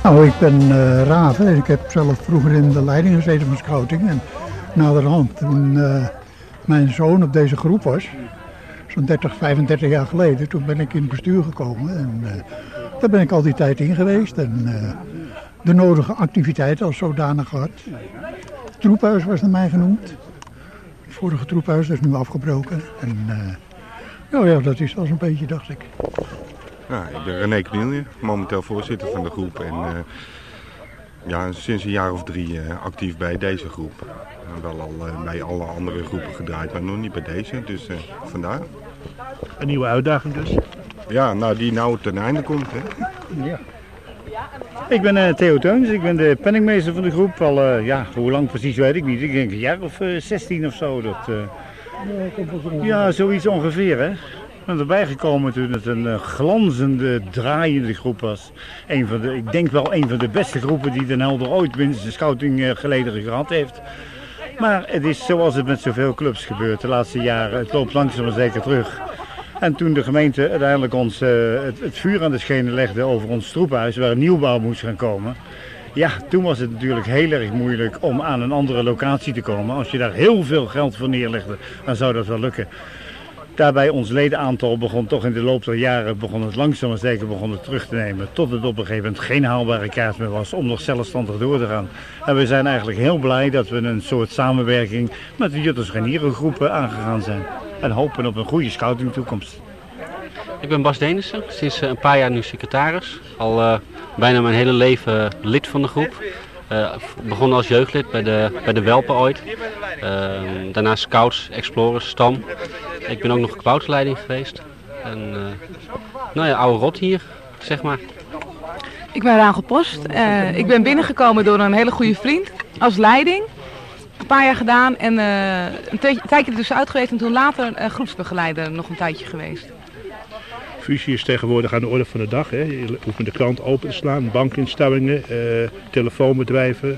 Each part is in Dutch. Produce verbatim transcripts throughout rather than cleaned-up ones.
Nou, ik ben uh, Raven. Ik heb zelf vroeger in de leiding gezeten van scouting. En naderhand, toen uh, mijn zoon op deze groep was, zo'n dertig, vijfendertig jaar geleden, toen ben ik in het bestuur gekomen. En uh, daar ben ik al die tijd in geweest. En uh, de nodige activiteiten als zodanig gehad. Het troephuis was naar mij genoemd. Het vorige troephuis is nu afgebroken. En uh, nou ja, dat is al zo'n beetje, dacht ik. Ja, ik ben René Knielje, momenteel voorzitter van de groep en uh, ja, sinds een jaar of drie uh, actief bij deze groep. Uh, wel al uh, bij alle andere groepen gedraaid, maar nog niet bij deze, dus uh, vandaar. Een nieuwe uitdaging dus? Ja, nou die nou ten einde komt. Hè. Ja. Ik ben uh, Theo Teuns, ik ben de penningmeester van de groep. Al, uh, ja, hoe lang precies weet ik niet, ik denk een jaar of uh, zestien of zo. Dat, uh... Ja, zoiets ongeveer hè. Ik ben erbij gekomen toen het een uh, glanzende, draaiende groep was. Een van de, ik denk wel een van de beste groepen die Den Helder ooit binnen de scouting uh, geleden gehad heeft. Maar het is zoals het met zoveel clubs gebeurt de laatste jaren. Het loopt langzaam maar zeker terug. En toen de gemeente uiteindelijk ons uh, het, het vuur aan de schenen legde over ons troephuis, waar een nieuwbouw moest gaan komen. Ja, toen was het natuurlijk heel erg moeilijk om aan een andere locatie te komen. Als je daar heel veel geld voor neerlegde, dan zou dat wel lukken. Daarbij ons ledenaantal begon toch in de loop der jaren begon het langzaam maar zeker begon het terug te nemen. Tot het op een gegeven moment geen haalbare kaart meer was om nog zelfstandig door te gaan. En we zijn eigenlijk heel blij dat we een soort samenwerking met de Jutters Renieren groepen aangegaan zijn. En hopen op een goede scouting toekomst. Ik ben Bas Denissen, sinds een paar jaar nu secretaris. Al uh, bijna mijn hele leven lid van de groep. Uh, begonnen als jeugdlid bij de, bij de Welpen ooit. Uh, daarna scouts, explorers, stam. Ik ben ook nog gebouwsleiding geweest. En uh, nou ja, oude rot hier, zeg maar. Ik ben Rachel Post. Uh, ik ben binnengekomen door een hele goede vriend als leiding. Een paar jaar gedaan en uh, een tijdje ertussenuit geweest en toen later uh, groepsbegeleider nog een tijdje geweest. Fusie is tegenwoordig aan de orde van de dag. Hè. Je hoeft met de krant open te slaan, bankinstellingen, uh, telefoonbedrijven.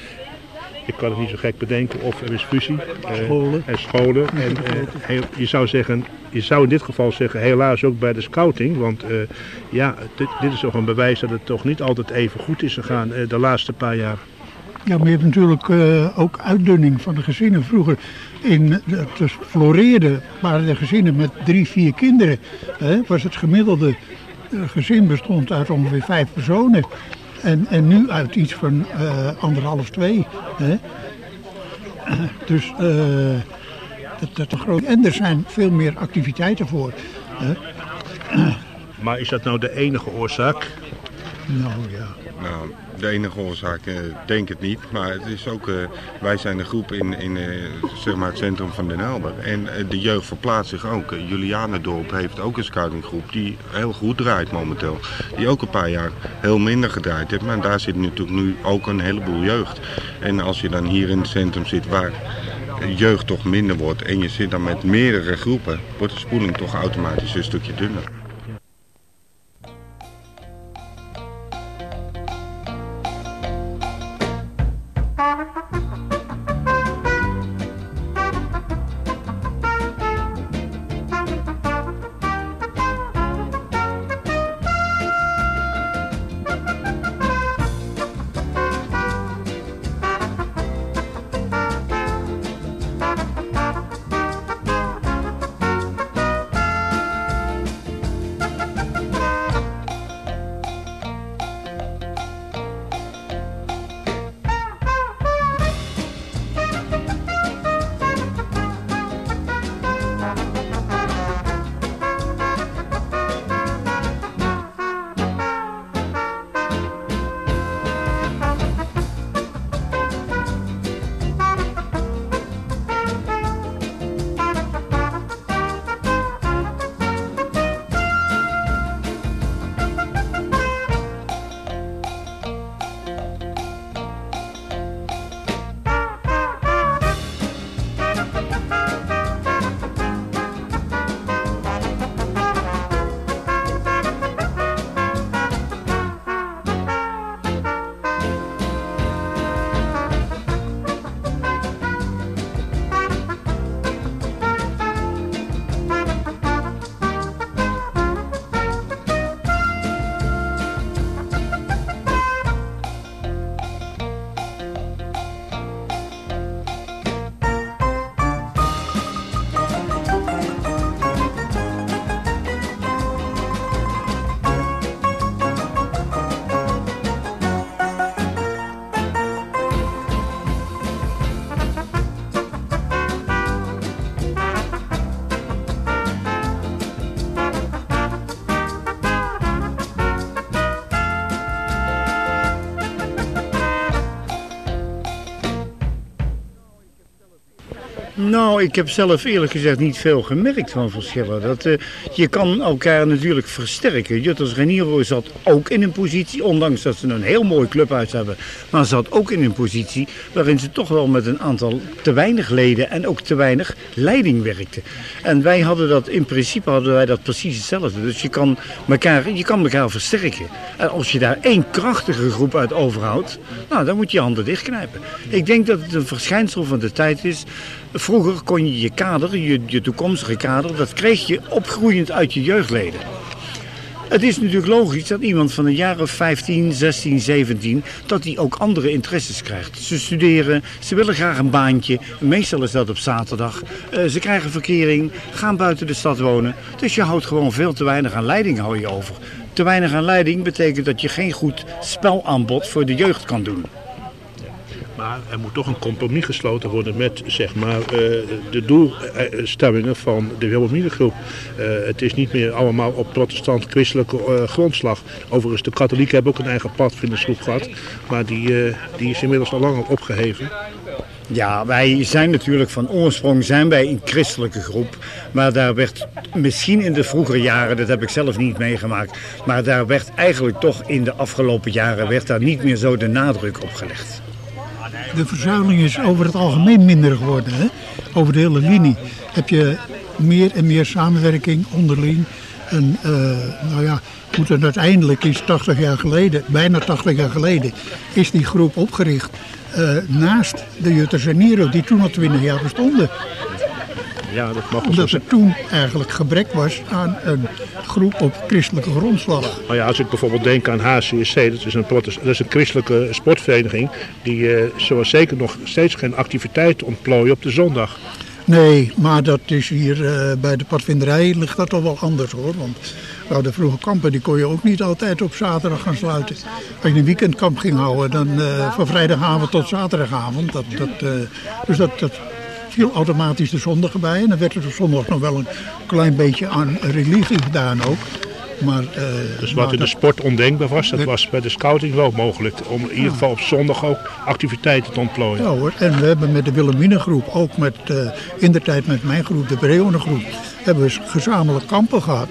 Ik kan het niet zo gek bedenken of er is fusie. Uh, scholen. En scholen. En, uh, heel, je, zou zeggen, je zou in dit geval zeggen helaas ook bij de scouting. Want uh, ja, dit, dit is toch een bewijs dat het toch niet altijd even goed is gegaan uh, de laatste paar jaar. Ja, maar je hebt natuurlijk uh, ook uitdunning van de gezinnen. Vroeger in het floreerde waren de gezinnen met drie, vier kinderen. Hè, was het gemiddelde uh, gezin bestond uit ongeveer vijf personen. En, en nu uit iets van uh, anderhalf, twee. Hè. Uh, dus uh, dat, dat is groot. En er zijn veel meer activiteiten voor. Hè. Uh. Maar is dat nou de enige oorzaak? Nou ja. Nou, de enige oorzaak, uh, denk het niet. Maar het is ook, uh, wij zijn een groep in, in uh, zeg maar het centrum van Den Helder. En uh, de jeugd verplaatst zich ook. Uh, Julianendorp heeft ook een scoutinggroep die heel goed draait momenteel. Die ook een paar jaar heel minder gedraaid heeft. Maar daar zit natuurlijk nu ook een heleboel jeugd. En als je dan hier in het centrum zit waar jeugd toch minder wordt en je zit dan met meerdere groepen, wordt de spoeling toch automatisch een stukje dunner. Nou, ik heb zelf eerlijk gezegd niet veel gemerkt van verschillen. Dat, uh, je kan elkaar natuurlijk versterken. Jutters Reniero zat ook in een positie, ondanks dat ze een heel mooi clubhuis hebben, maar zat ook in een positie waarin ze toch wel met een aantal te weinig leden en ook te weinig leiding werkten. En wij hadden dat, in principe hadden wij dat precies hetzelfde. Dus je kan elkaar, je kan elkaar versterken. En als je daar één krachtige groep uit overhoudt, nou, dan moet je je handen dichtknijpen. Ik denk dat het een verschijnsel van de tijd is. Vroeger kon je je kader, je, je toekomstige kader, dat kreeg je opgroeiend uit je jeugdleden. Het is natuurlijk logisch dat iemand van een jaar of vijftien, zestien, zeventien, dat hij ook andere interesses krijgt. Ze studeren, ze willen graag een baantje, meestal is dat op zaterdag. Uh, ze krijgen verkering, gaan buiten de stad wonen. Dus je houdt gewoon veel te weinig aan leiding hou je over. Te weinig aan leiding betekent dat je geen goed spelaanbod voor de jeugd kan doen. Maar er moet toch een compromis gesloten worden met zeg maar, uh, de doelstellingen van de Wilhelminagroep. Uh, het is niet meer allemaal op protestant-christelijke uh, grondslag. Overigens, de katholieken hebben ook een eigen padvindersgroep gehad, maar die, uh, die is inmiddels al lang al opgeheven. Ja, wij zijn natuurlijk van oorsprong zijn wij een christelijke groep. Maar daar werd misschien in de vroegere jaren, dat heb ik zelf niet meegemaakt, maar daar werd eigenlijk toch in de afgelopen jaren werd daar niet meer zo de nadruk op gelegd. De verzuiling is over het algemeen minder geworden. Hè? Over de hele linie heb je meer en meer samenwerking onderling. En uh, nou ja, goed, en uiteindelijk is tachtig jaar geleden, bijna tachtig jaar geleden, is die groep opgericht. Uh, naast de Jutters Reniero, die toen al twintig jaar bestonden. Ja, dat mag Omdat er toen eigenlijk gebrek was aan een groep op christelijke grondslag. Nou ja, als ik bijvoorbeeld denk aan H C S C, dat is een, protest, dat is een christelijke sportvereniging, die uh, zoals zeker nog steeds geen activiteiten ontplooien op de zondag. Nee, maar dat is hier uh, bij de padvinderij ligt dat toch wel anders hoor. Want nou, de vroege kampen die kon je ook niet altijd op zaterdag gaan sluiten. Als je een weekendkamp ging houden, dan uh, van vrijdagavond tot zaterdagavond. Dat, dat, uh, dus dat, dat viel automatisch de zondag bij. En dan werd er op zondag nog wel een klein beetje aan religie gedaan ook. Maar, uh, dus wat in de sport ondenkbaar was, dat was bij de scouting wel mogelijk. Om in ieder geval op zondag ook activiteiten te ontplooien. Ja hoor, en we hebben met de Wilhelminagroep, ook met, uh, in de tijd met mijn groep, de Breonengroep, hebben we gezamenlijk kampen gehad.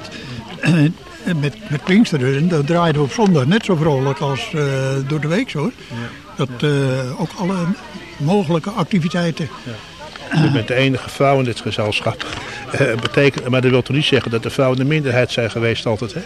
En met, met Pinksteren, en dat draaiden we op zondag net zo vrolijk als uh, door de week hoor. Ja. Dat uh, ook alle mogelijke activiteiten. Ja. Je bent de enige vrouw in dit gezelschap. Uh, betekent, maar dat wil toch niet zeggen dat de vrouwen de minderheid zijn geweest altijd, hè?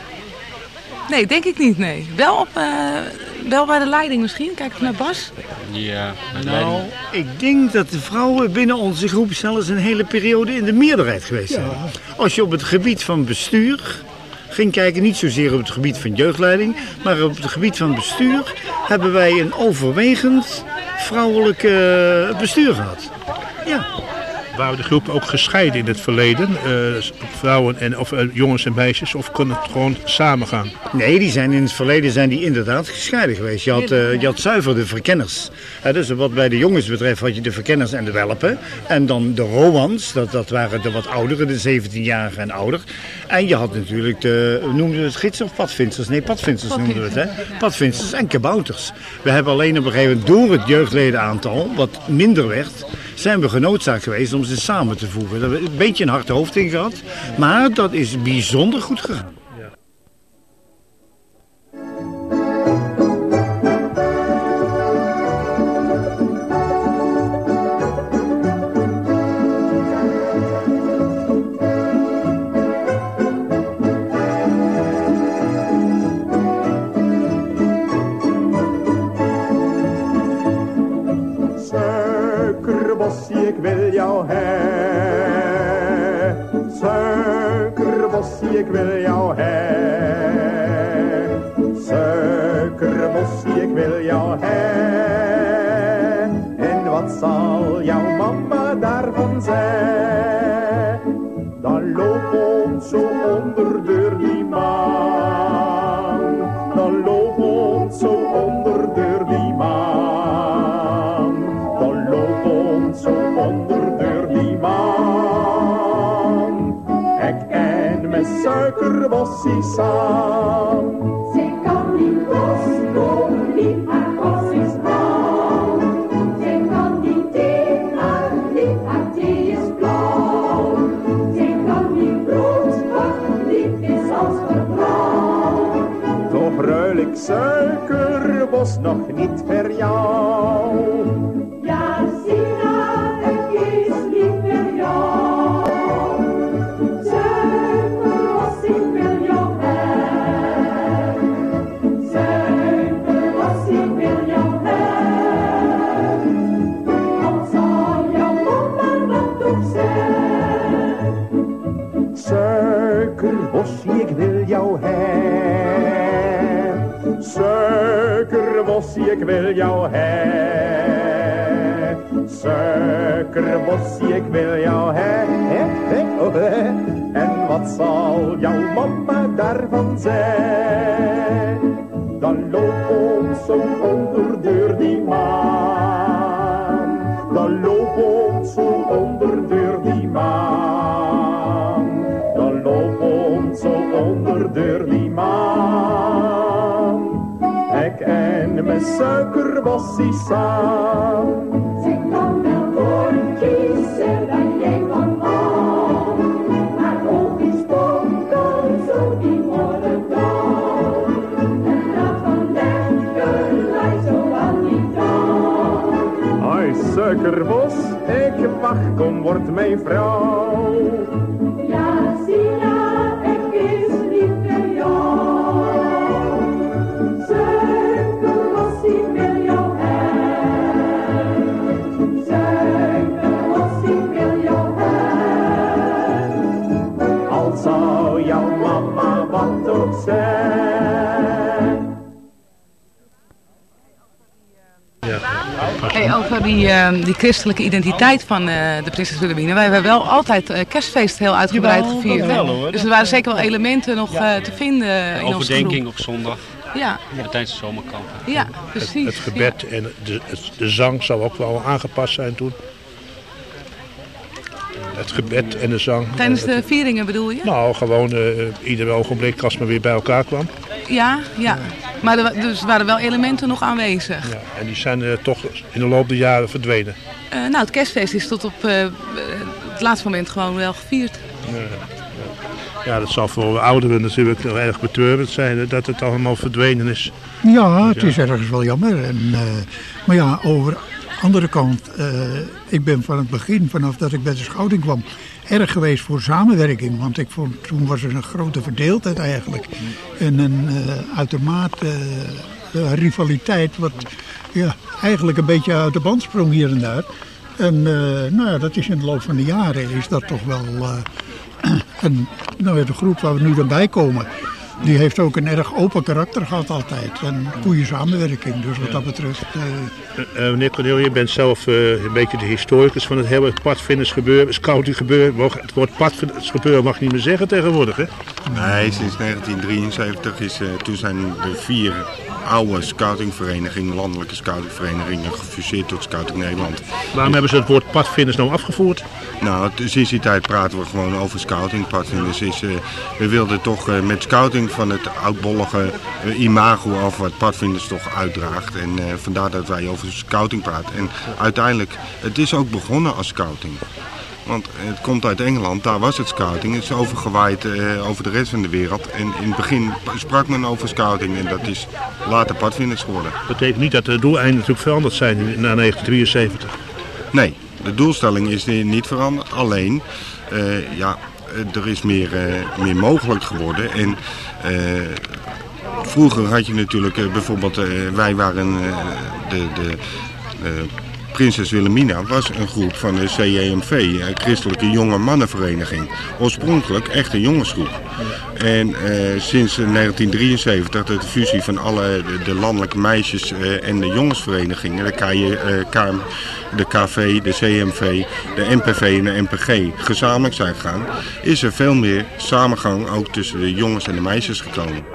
Nee, denk ik niet, nee. Wel, op, uh, wel bij de leiding misschien. Kijk even naar Bas. Ja, nou, ik denk dat de vrouwen binnen onze groep zelfs een hele periode in de meerderheid geweest zijn. Ja. Als je op het gebied van bestuur ging kijken, niet zozeer op het gebied van jeugdleiding, maar op het gebied van bestuur hebben wij een overwegend vrouwelijk uh, bestuur gehad. Ja. Waren de groepen ook gescheiden in het verleden? Uh, vrouwen en of uh, jongens en meisjes, of kon het gewoon samen gaan? Nee, die zijn in het verleden zijn die inderdaad gescheiden geweest. Je had, uh, je had zuiver de verkenners. Uh, dus wat bij de jongens betreft had je de verkenners en de welpen. En dan de Roans, dat, dat waren de wat ouderen, de zeventienjarigen en ouder. En je had natuurlijk de, noemden we het gidsen of padvinsters? Nee, padvinsters noemden we het, hè? Padvinsters en kabouters. We hebben alleen op een gegeven moment door het jeugdledenaantal, wat minder werd, zijn we genoodzaakt geweest om ze samen te voegen. Daar hebben we een beetje een hard hoofd in gehad, maar dat is bijzonder goed gegaan. Ik wil jou hè, suikerbossie, ik wil jou hè, suikerbossie, ik wil jou hè. En wat zal jouw mama daarvan zijn? Dan loop ons zo onder deur die maan, dan loop ons zo onder deur die maan, dan loop ons zo onder deur die maan. Ek en met suikerbossie saam. Zij kan niet loskomen, niet haar bos is blauw. Zij kan niet tegen, niet haar thee is ik Suikerbos nog niet ver jou. Ja, Sina, ik is lief voor jou. Suikerbos, ik wil jou hebben. Suikerbos, ik wil jou hebben. Al zal jouw mama wat ook zeggen. Suikerbosje, ik wil jou hebben. Suikerbosje, ik wil jou hebben. Suikerbosje, ik wil jou hebben. En wat zal jouw mama daarvan zijn? Dan loop ons zo onder deur die maan. Dan loop ons zo onder deur die maan. Dan loop ons zo onder deur die maan. Ik en mijn suikerbossie samen. Ze kan wel woordjes dan jij van al. Maar oog is donker, zo die worden blauw. En daarvan lekker lijkt zo aan die trouw. Ai, suikerbos, ik wacht, kom, word mijn vrouw. Ja, Sina, ik is lief voor jou. Suikerbos, ik wil jou hebben. Suikerbos, ik wil jou hebben. Al zou jouw mama wat ook zijn. Hey, over die, uh, die christelijke identiteit van uh, de prinses Wilhelmina. Wij hebben wel altijd uh, kerstfeest heel uitgebreid Jawel, gevierd. wel, Hè? hoor. Dus er waren zeker wel elementen nog uh, te vinden in onze Overdenking groep. op zondag. Ja, Ja, tijdens de zomerkampen. ja, Het, precies. het gebed en de, het, de zang zou ook wel aangepast zijn toen. Het gebed en de zang. Ja. Tijdens Het- de vieringen bedoel je? Nou, gewoon uh, ieder ogenblik als men weer bij elkaar kwam. Ja, ja. Maar er, wa- dus waren wel elementen nog aanwezig. Ja, en die zijn uh, toch in de loop der jaren verdwenen. Uh, nou, het kerstfeest is tot op uh, het laatste moment gewoon wel gevierd. Ja, dat zal voor ouderen natuurlijk heel erg betreurend zijn hè, dat het allemaal verdwenen is. Ja, het is ergens wel jammer. En, uh, maar ja, over de andere kant, uh, ik ben van het begin, vanaf dat ik bij de schouting kwam, erg geweest voor samenwerking. Want ik vond, toen was er een grote verdeeldheid eigenlijk. En een uh, uitermate uh, rivaliteit, wat ja, eigenlijk een beetje uit de band sprong hier en daar. En uh, nou ja, dat is in de loop van de jaren, is dat toch wel... Uh, en nou ja, de groep waar we nu dan bij komen, die heeft ook een erg open karakter gehad altijd. En goede samenwerking, dus wat dat betreft... Uh... Uh, uh, meneer Cornel, je bent zelf uh, een beetje de historicus van het hele padvindersgebeuren, scoutinggebeuren. Het woord padvindersgebeuren mag je niet meer zeggen tegenwoordig, hè? Nee, sinds negentien drieënzeventig is, uh, toen zijn de vier oude scoutingverenigingen, landelijke scoutingverenigingen, gefuseerd tot Scouting Nederland. Waarom hebben ze het woord padvinders nou afgevoerd? Nou, t- sinds die tijd praten we gewoon over scouting. Padvinders is, uh, we wilden toch uh, met scouting van het oudbollige uh, imago af wat padvinders toch uitdraagt. En uh, vandaar dat wij over scouting praten. En uiteindelijk, het is ook begonnen als scouting. Want het komt uit Engeland, daar was het scouting. Het is overgewaaid uh, over de rest van de wereld. En in het begin sprak men over scouting en dat is later padvinders geworden. Dat betekent niet dat de doeleinden natuurlijk veranderd zijn na negentien drieënzeventig. Nee, de doelstelling is niet veranderd. Alleen, uh, ja, er is meer, uh, meer mogelijk geworden. En uh, vroeger had je natuurlijk uh, bijvoorbeeld, uh, wij waren uh, de... de uh, Prinses Wilhelmina was een groep van de C J M V, een christelijke jonge mannenvereniging. Oorspronkelijk echt een jongensgroep. En uh, sinds negentien drieënzeventig, de fusie van alle de, de landelijke meisjes uh, en de jongensverenigingen, de, K J, uh, K M, de K V, de C M V, de M P V en de M P G gezamenlijk zijn gegaan, is er veel meer samengang ook tussen de jongens en de meisjes gekomen.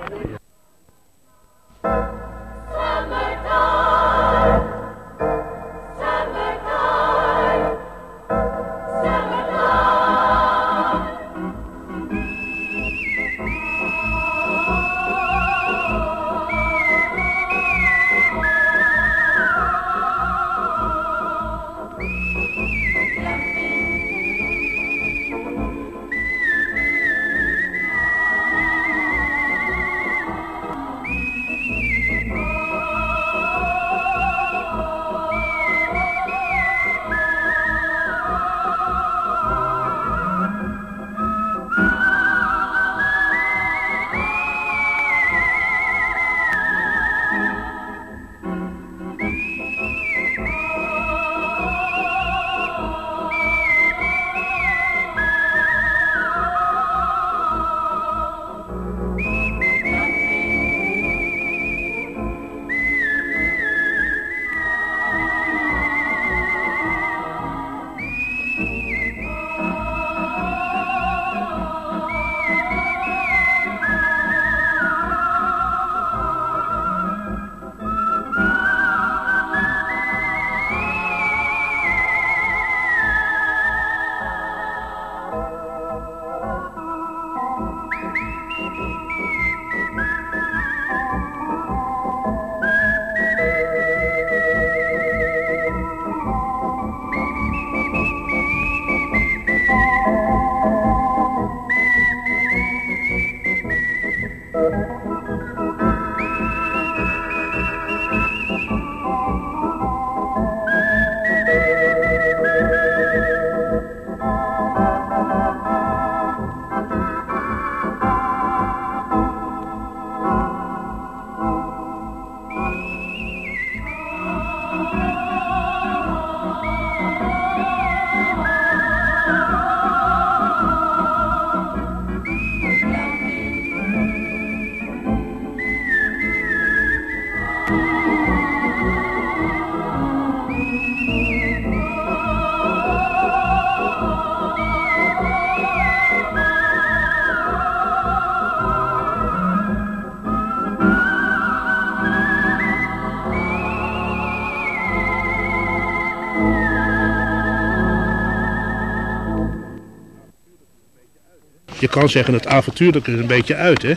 je kan zeggen het avontuurlijke is een beetje uit, hè?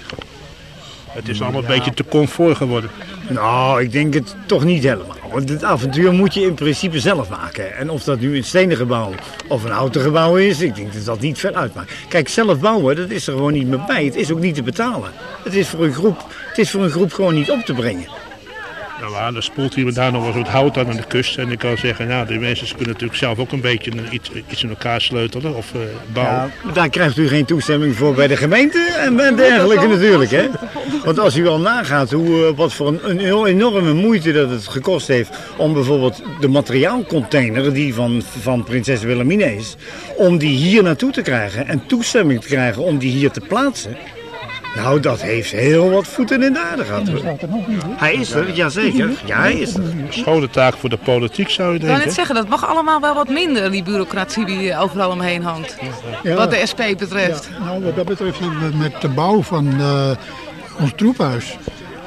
Het is allemaal een beetje te comfort geworden. Nou, ik denk het toch niet helemaal. Want het avontuur moet je in principe zelf maken. En of dat nu een stenen gebouw of een houten gebouw is, ik denk dat dat niet ver uitmaakt. Kijk, zelf bouwen, dat is er gewoon niet meer bij. Het is ook niet te betalen. Het is voor een groep, het is voor een groep gewoon niet op te brengen. Nou, dan spoelt hier en daar nog wel wat hout aan aan de kust. En ik kan zeggen, nou, de mensen kunnen natuurlijk zelf ook een beetje iets, iets in elkaar sleutelen of uh, bouwen. Ja, daar krijgt u geen toestemming voor bij de gemeente en bij dergelijke natuurlijk, hè. Want als u al nagaat hoe, wat voor een, een enorme moeite dat het gekost heeft om bijvoorbeeld de materiaalcontainer, die van, van prinses Wilhelmina is, om die hier naartoe te krijgen en toestemming te krijgen om die hier te plaatsen. Nou, dat heeft heel wat voeten in de aarde gehad. Hij is er, jazeker. Ja, hij is er. Schone taak voor de politiek, zou je Ik denken. wil net zeggen, dat mag allemaal wel wat minder, die bureaucratie die overal omheen hangt. Ja. Wat de S P betreft. Ja, nou, wat dat betreft hebben we met de bouw van uh, ons troephuis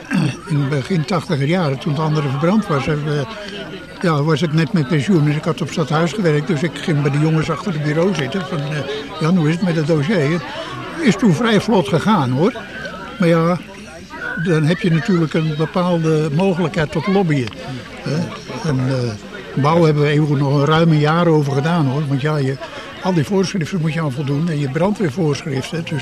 in begin tachtiger jaren, toen het andere verbrand was, we, ja, was ik net met pensioen. Dus ik had op stadhuis gewerkt, dus ik ging bij de jongens achter het bureau zitten. Van, uh, Jan, hoe is het met het dossier? Is toen vrij vlot gegaan, hoor. Maar ja, dan heb je natuurlijk een bepaalde mogelijkheid tot lobbyen. Hè? En uh, bouw hebben we even nog een ruime jaar over gedaan, hoor. Want ja, je, al die voorschriften moet je aan voldoen. En je brandweervoorschriften. Dus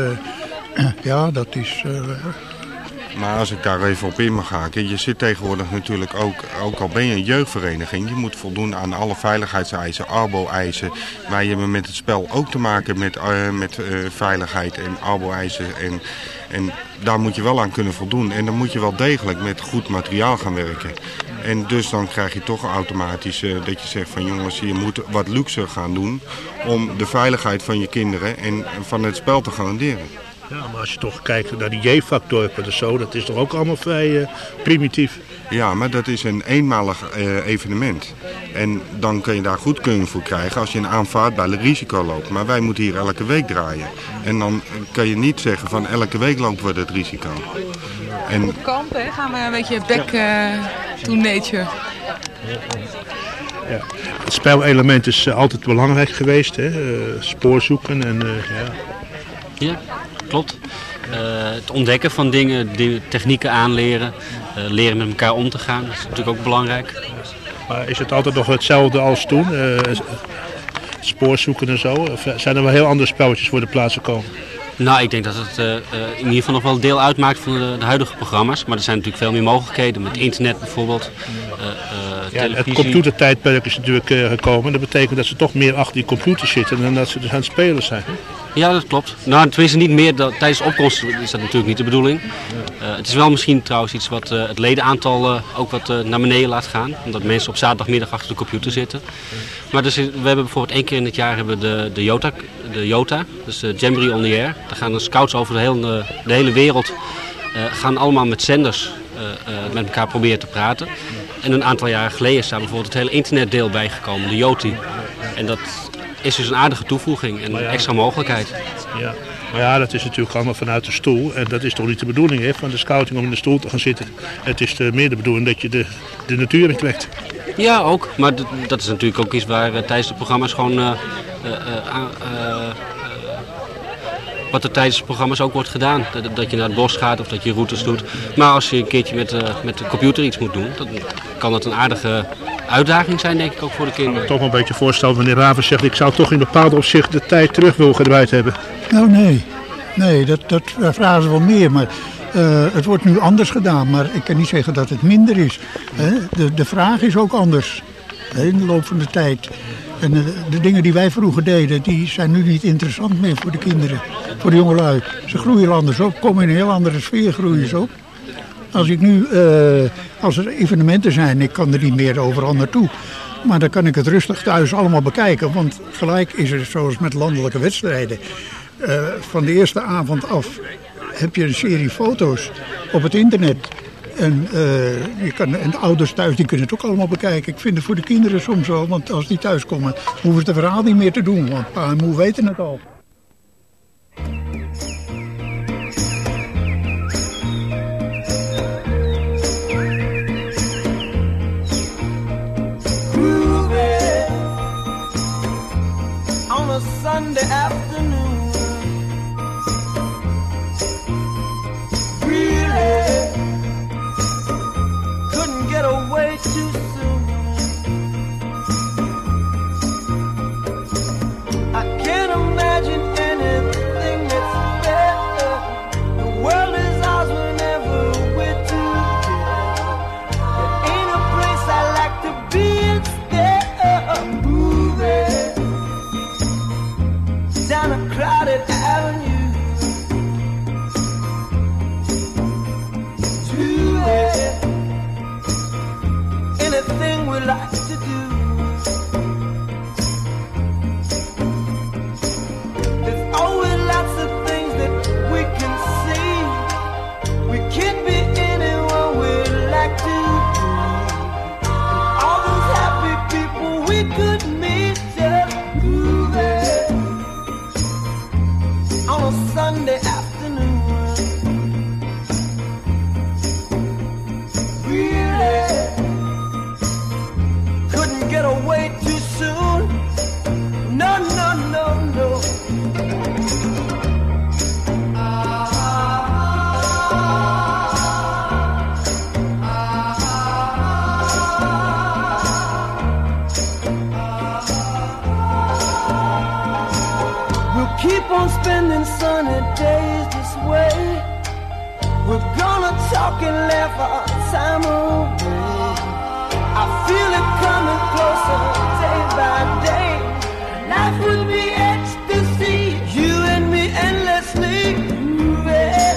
uh, ja, dat is... Uh, Maar als ik daar even op in mag haken, je zit tegenwoordig natuurlijk ook, ook al ben je een jeugdvereniging, je moet voldoen aan alle veiligheidseisen, arbo-eisen. Wij hebben met het spel ook te maken met, uh, met uh, veiligheid en arbo-eisen en, en daar moet je wel aan kunnen voldoen. En dan moet je wel degelijk met goed materiaal gaan werken. En dus dan krijg je toch automatisch uh, dat je zegt van jongens, je moet wat luxe gaan doen om de veiligheid van je kinderen en van het spel te garanderen. Ja, maar als je toch kijkt naar die J-factor en zo, dat is toch ook allemaal vrij uh, primitief. Ja, maar dat is een eenmalig uh, evenement. En dan kun je daar goedkeuring voor krijgen als je een aanvaardbaar risico loopt. Maar wij moeten hier elke week draaien. En dan kan je niet zeggen van elke week lopen we dat risico. En... Op kamp, hè, gaan we een beetje back uh, to nature. Ja. Het spelelement is uh, altijd belangrijk geweest, hè? Uh, spoor zoeken en uh, ja... Ja, klopt. Uh, het ontdekken van dingen, die technieken aanleren, uh, leren met elkaar om te gaan, dat is natuurlijk ook belangrijk. Maar is het altijd nog hetzelfde als toen? Uh, spoor zoeken en zo? Of zijn er wel heel andere spelletjes voor de plaats gekomen? Nou, ik denk dat het uh, in ieder geval nog wel deel uitmaakt van de, de huidige programma's. Maar er zijn natuurlijk veel meer mogelijkheden, met internet bijvoorbeeld, uh, uh, ja, televisie. Het computertijdperk is natuurlijk uh, gekomen. Dat betekent dat ze toch meer achter die computer zitten dan dat ze dus aan het spelen zijn. Ja, dat klopt. Nou, tenminste niet meer. Dat, tijdens de opkomst is dat natuurlijk niet de bedoeling. Uh, het is wel misschien trouwens iets wat uh, het ledenaantal uh, ook wat uh, naar beneden laat gaan. Omdat mensen op zaterdagmiddag achter de computer zitten. Maar dus, we hebben bijvoorbeeld één keer in het jaar hebben we de, de Jota, de Jota, dus de Jamboree on the Air. Daar gaan de scouts over de hele, de hele wereld, uh, gaan allemaal met zenders uh, uh, met elkaar proberen te praten. En een aantal jaren geleden is daar bijvoorbeeld het hele internetdeel bijgekomen, de Joti. En dat is dus een aardige toevoeging en een extra mogelijkheid. Ja. Maar ja, dat is natuurlijk allemaal vanuit de stoel. En dat is toch niet de bedoeling, hè, van de scouting om in de stoel te gaan zitten. Het is de, meer de bedoeling dat je de, de natuur in trekt. Ja, ook. Maar d- dat is natuurlijk ook iets waar uh, tijdens de programma's gewoon... Uh, uh, uh, uh, wat er tijdens de programma's ook wordt gedaan. Dat, dat je naar het bos gaat of dat je routes doet. Maar als je een keertje met, uh, met de computer iets moet doen, dan kan dat een aardige uitdaging zijn, denk ik, ook voor de kinderen. Ik kan me toch een beetje voorstellen wanneer Raven zegt, ik zou toch in bepaalde opzicht de tijd terug willen gedraaid hebben. Nou nee, nee dat, dat vragen ze wel meer. Maar uh, het wordt nu anders gedaan. Maar ik kan niet zeggen dat het minder is. Hè? De, de vraag is ook anders, hè, in de loop van de tijd. En de, de dingen die wij vroeger deden, die zijn nu niet interessant meer voor de kinderen. Voor de jongelui. Ze groeien anders op, komen in een heel andere sfeer groeien ze op. Als ik nu, uh, als er evenementen zijn, ik kan er niet meer overal naartoe. Maar dan kan ik het rustig thuis allemaal bekijken. Want gelijk is er, zoals met landelijke wedstrijden, uh, van de eerste avond af heb je een serie foto's op het internet. En, uh, je kan, en de ouders thuis die kunnen het ook allemaal bekijken. Ik vind het voor de kinderen soms wel, want als die thuis komen, hoeven ze het verhaal niet meer te doen. Want pa en moe weten het al. On a Sunday afternoon, a crowded avenue. To it, anything we like to do. There's always lots of things that we can see. We can't be anyone we like to be. And all those happy people we could meet just moving on a Sunday afternoon. Really couldn't get away too soon. No, no, no, no. We'll keep on spending sunny days this way. We're gonna talk and laugh our time away. I feel it coming closer day by day. Life will be ecstasy, you and me endlessly moving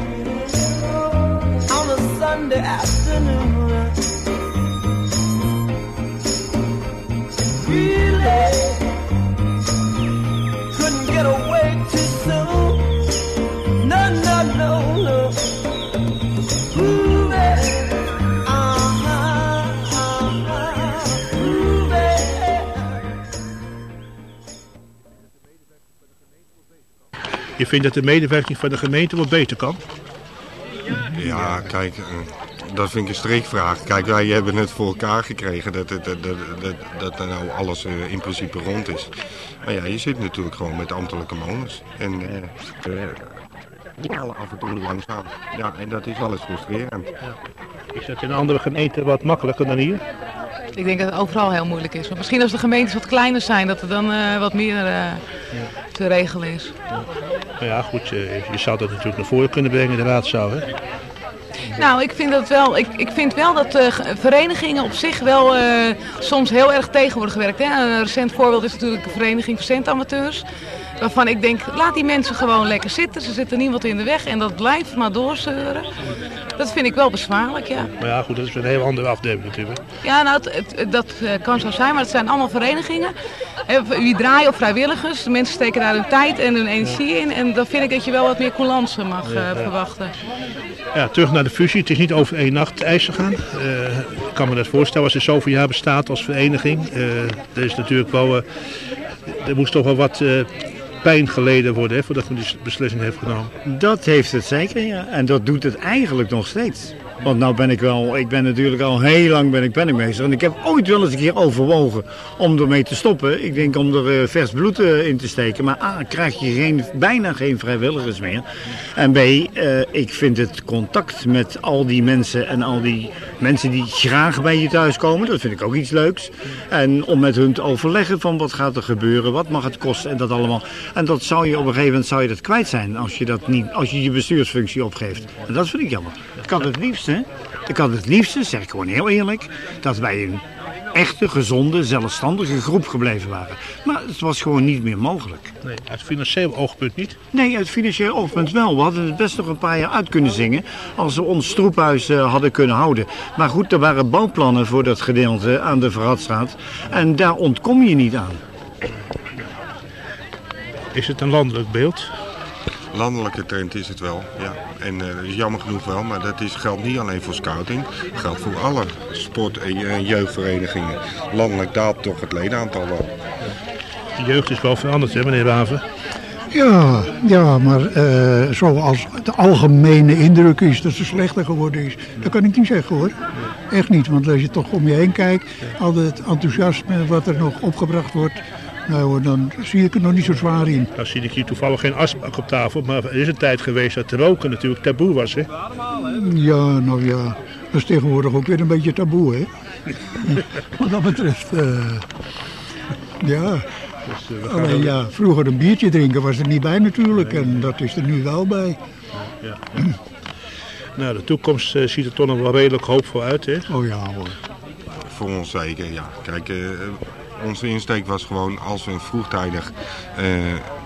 on a Sunday afternoon. Really couldn't get away too soon. No, no, no, no. Je vindt dat de medewerking van de gemeente wat beter kan? Ja, kijk, uh, dat vind ik een streekvraag. Kijk, wij hebben het voor elkaar gekregen dat, dat, dat, dat, dat er nou alles uh, in principe rond is. Maar ja, je zit natuurlijk gewoon met ambtelijke molens. En uh, uh, ja, af en toe langzaam. Ja, en dat is wel eens frustrerend. Ja. Is dat in andere gemeenten wat makkelijker dan hier? Ik denk dat het overal heel moeilijk is. Maar misschien als de gemeentes wat kleiner zijn, dat er dan uh, wat meer uh, ja. te regelen is. Ja. Nou ja, goed, je, je zou dat natuurlijk naar voren kunnen brengen, de raadzaal, hè? Nou, ik vind, dat wel, ik, ik vind wel dat uh, verenigingen op zich wel uh, soms heel erg tegen worden gewerkt. Hè? Een recent voorbeeld is natuurlijk de Vereniging voor Centamateurs. Waarvan ik denk, laat die mensen gewoon lekker zitten. Ze zitten niemand in de weg en dat blijft maar doorzeuren. Dat vind ik wel bezwaarlijk, ja. Maar ja, goed, dat is een heel andere afdeling natuurlijk. Ja, nou, het, het, dat uh, kan zo zijn, maar het zijn allemaal verenigingen. Wie draaien op vrijwilligers. De mensen steken daar hun tijd en hun energie in. En dan vind ik dat je wel wat meer coulance mag uh, ja, ja. verwachten. Ja, terug naar de fusie. Het is niet over één nacht ijs gegaan. Uh, ik kan me dat voorstellen als er zoveel jaar bestaat als vereniging. Uh, er is natuurlijk wel... Uh, er moest toch wel wat... Uh, pijn geleden worden, hè, voordat men die beslissing heeft genomen. Dat heeft het zeker, ja. En dat doet het eigenlijk nog steeds. Want nou ben ik wel, ik ben natuurlijk al heel lang ben ik penningmeester. En ik heb ooit wel eens een keer overwogen om ermee te stoppen. Ik denk om er uh, vers bloed uh, in te steken. Maar A, krijg je geen, bijna geen vrijwilligers meer. En B, uh, ik vind het contact met al die mensen en al die mensen die graag bij je thuis komen. Dat vind ik ook iets leuks. En om met hun te overleggen van wat gaat er gebeuren, wat mag het kosten en dat allemaal. En dat zou je op een gegeven moment zou je dat kwijt zijn als je, dat niet, als je je bestuursfunctie opgeeft. En dat vind ik jammer. Ik had het liefst, hè. Ik had het liefste, zeg ik gewoon heel eerlijk, dat wij een echte, gezonde, zelfstandige groep gebleven waren. Maar het was gewoon niet meer mogelijk. Nee, uit financieel oogpunt niet? Nee, uit financieel oogpunt wel. We hadden het best nog een paar jaar uit kunnen zingen als we ons stroephuis uh, hadden kunnen houden. Maar goed, er waren bouwplannen voor dat gedeelte aan de Verradstraat en daar ontkom je niet aan. Is het een landelijk beeld? Landelijke trend is het wel, ja. En uh, dat is jammer genoeg wel, maar dat is, geldt niet alleen voor scouting. Dat geldt voor alle sport- en jeugdverenigingen. Landelijk daalt toch het ledenaantal wel. De jeugd is wel veranderd, hè, meneer Waven? Ja, ja, maar uh, zoals de algemene indruk is dat ze slechter geworden is, dat kan ik niet zeggen hoor. Echt niet, want als je toch om je heen kijkt, al het enthousiasme wat er nog opgebracht wordt, nou, dan zie ik er nog niet zo zwaar in. Nou zie ik hier toevallig geen asbak op tafel, maar er is een tijd geweest dat roken natuurlijk taboe was, hè? Ja, nou ja, dat is tegenwoordig ook weer een beetje taboe, hè? Wat dat betreft, uh, ja. Dus, uh, Alleen ja, vroeger een biertje drinken was er niet bij natuurlijk nee, en dat is er nu wel bij. Ja, ja. Nou, de toekomst uh, ziet er toch nog wel redelijk hoopvol uit, hè? Oh ja hoor. Voor ons zeker, ja. Kijk, uh, onze insteek was gewoon als we vroegtijdig uh,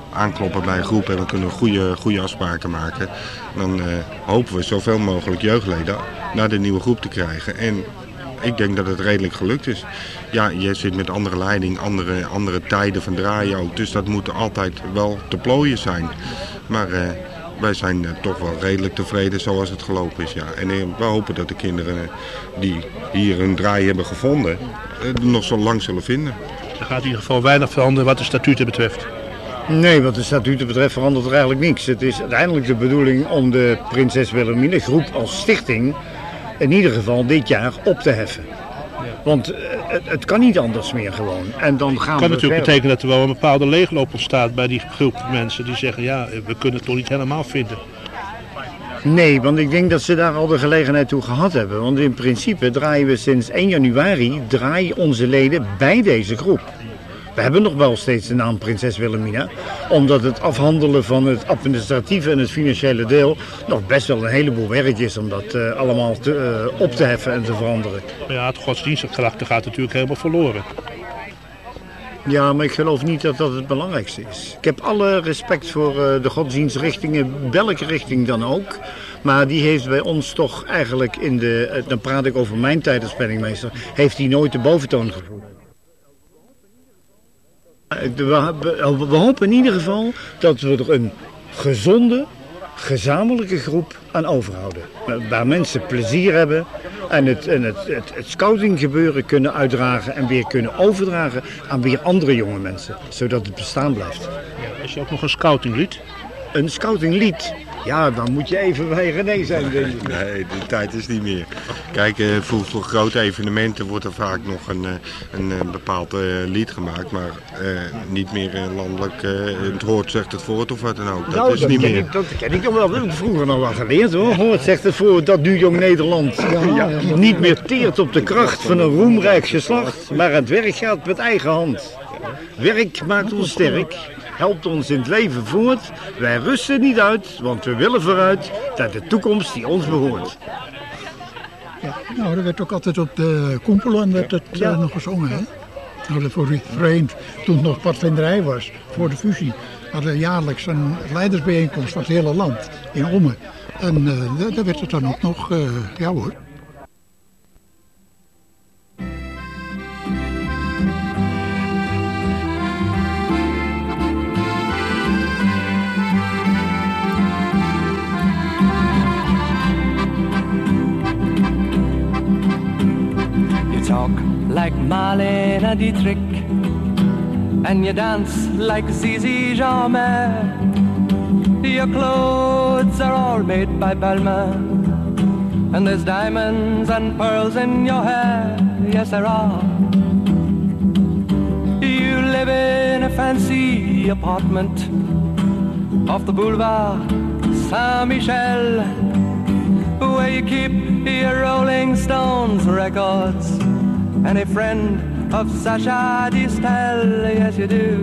aankloppen bij een groep en we kunnen goede, goede afspraken maken. Dan uh, hopen we zoveel mogelijk jeugdleden naar de nieuwe groep te krijgen. En ik denk dat het redelijk gelukt is. Ja, je zit met andere leiding, andere, andere tijden van draaien ook. Dus dat moet altijd wel te plooien zijn. Maar uh, wij zijn uh, toch wel redelijk tevreden zoals het gelopen is. Ja. En uh, we hopen dat de kinderen uh, die hier hun draai hebben gevonden, uh, nog zo lang zullen vinden. Er gaat in ieder geval weinig veranderen wat de statuten betreft. Nee, wat de statuten betreft verandert er eigenlijk niks. Het is uiteindelijk de bedoeling om de Prinses Wilhelmina groep als stichting in ieder geval dit jaar op te heffen. Want uh, het, het kan niet anders meer gewoon. En dan gaan het kan we natuurlijk verder. betekenen dat er wel een bepaalde leegloop ontstaat bij die groep mensen die zeggen, ja, we kunnen het toch niet helemaal vinden. Nee, want ik denk dat ze daar al de gelegenheid toe gehad hebben. Want in principe draaien we sinds één januari draaien onze leden bij deze groep. We hebben nog wel steeds de naam Prinses Wilhelmina, omdat het afhandelen van het administratieve en het financiële deel nog best wel een heleboel werk is om dat uh, allemaal te, uh, op te heffen en te veranderen. Ja, het godsdienstig karakter gaat natuurlijk helemaal verloren. Ja, maar ik geloof niet dat dat het belangrijkste is. Ik heb alle respect voor uh, de godsdienstrichtingen, welke richting dan ook. Maar die heeft bij ons toch eigenlijk in de, uh, dan praat ik over mijn tijd als penningmeester, heeft die nooit de boventoon gevoerd. We, we, we hopen in ieder geval dat we er een gezonde, gezamenlijke groep aan overhouden. Waar mensen plezier hebben en het, en het, het, het scoutinggebeuren kunnen uitdragen en weer kunnen overdragen aan weer andere jonge mensen. Zodat het bestaan blijft. Ja, is je ook nog een scoutinglied? Een scoutinglied? Ja, dan moet je even bij René zijn, denk ik. Nee, die tijd is niet meer. Kijk, voor, voor grote evenementen wordt er vaak nog een, een, een bepaald uh, lied gemaakt, maar uh, niet meer uh, landelijk, uh, het hoort zegt het voort of wat dan ook. Dat nou, is dat niet ken meer. Ik, dat ken ik nog wel. Dat heb ik vroeger nog wel geleerd hoor. Hoort zegt het voort dat nu jong Nederland ja, ja, niet meer teert op de kracht van een roemrijk geslacht, maar aan het werk gaat met eigen hand. Werk maakt ons sterk. Helpt ons in het leven voort. Wij rusten niet uit, want we willen vooruit naar de toekomst die ons behoort. Ja, nou, er werd ook altijd op de Koempelen werd het ja. uh, nog gezongen. Hè? Nou, voor het vreemd, toen het nog padvinderij was, voor de fusie, hadden we jaarlijks een leidersbijeenkomst van het hele land in Ommen. En uh, daar werd het dan ook nog, uh, ja hoor. Talk like Marlene Dietrich, and you dance like Zizi Jeanmaire. Your clothes are all made by Balmain, and there's diamonds and pearls in your hair. Yes, there are. You live in a fancy apartment off the boulevard Saint-Michel, where you keep your Rolling Stones records and a friend of Sacha Distel, yes you do.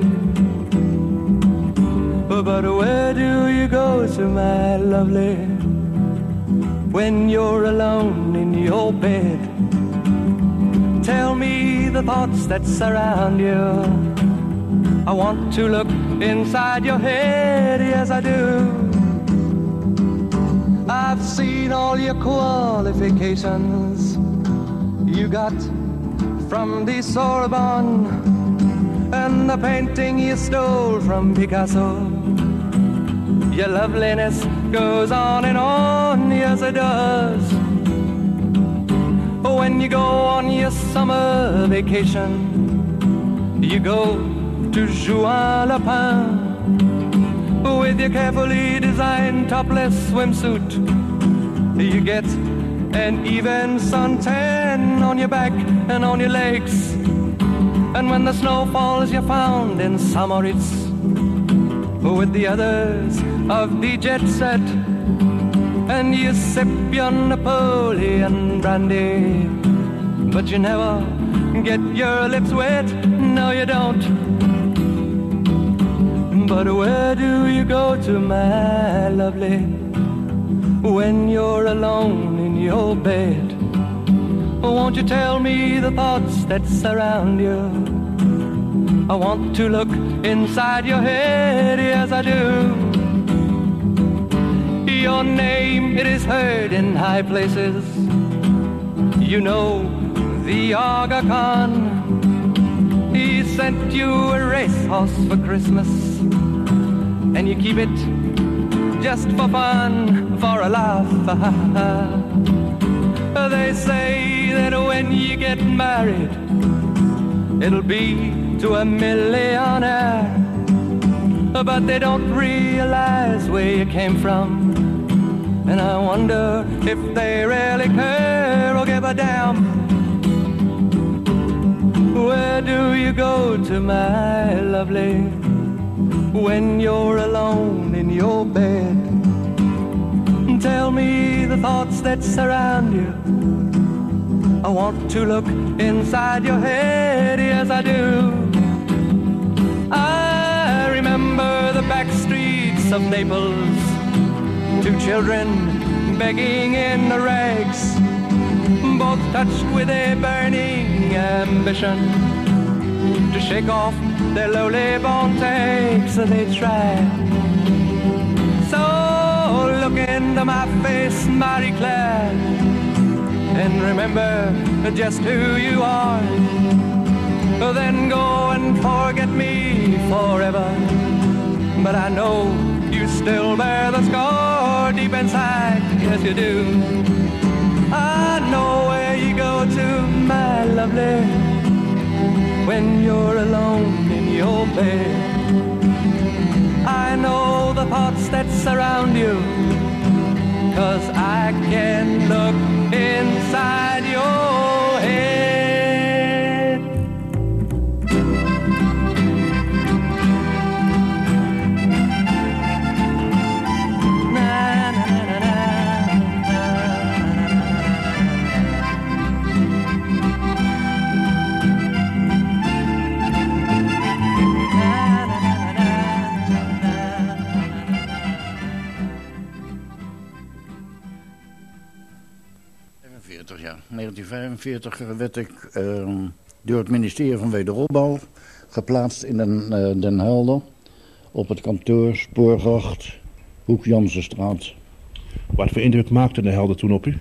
But where do you go to, my lovely, when you're alone in your bed? Tell me the thoughts that surround you. I want to look inside your head, yes I do. I've seen all your qualifications you got from the Sorbonne, and the painting you stole from Picasso. Your loveliness goes on and on, yes it does. When you go on your summer vacation, you go to Juan-le-Pin with your carefully designed topless swimsuit. You get an even suntan on your back and on your legs. And when the snow falls, you're found in Samoritz with the others of the jet set. And you sip your Napoleon brandy, but you never get your lips wet, no you don't. But where do you go to, my lovely, when you're alone in your bed? Won't you tell me the thoughts that surround you? I want to look inside your head, yes I do. Your name, it is heard in high places. You know the Aga Khan. He sent you a racehorse for Christmas, and you keep it just for fun, for a laugh. They say that when you get married, it'll be to a millionaire, but they don't realize where you came from, and I wonder if they really care or give a damn. Where do you go to, my lovely, when you're alone in your bed? Tell me the thoughts that surround you. I want to look inside your head, yes I do. I remember the back streets of Naples, two children begging in the rags, both touched with a burning ambition to shake off their lowly born takes. They try. So look into my face, Marie Claire, and remember just who you are. Then go and forget me forever, but I know you still bear the scar deep inside, yes you do. I know where you go to, my lovely, when you're alone in your bed. I know the thoughts that surround you, 'cause I can look inside your head. negentien vijfenveertig werd ik uh, door het ministerie van Wederopbouw geplaatst in Den, uh, Den Helder op het kantoor Spoorgracht, Hoek Jansenstraat. Wat voor indruk maakte Den Helder toen op u?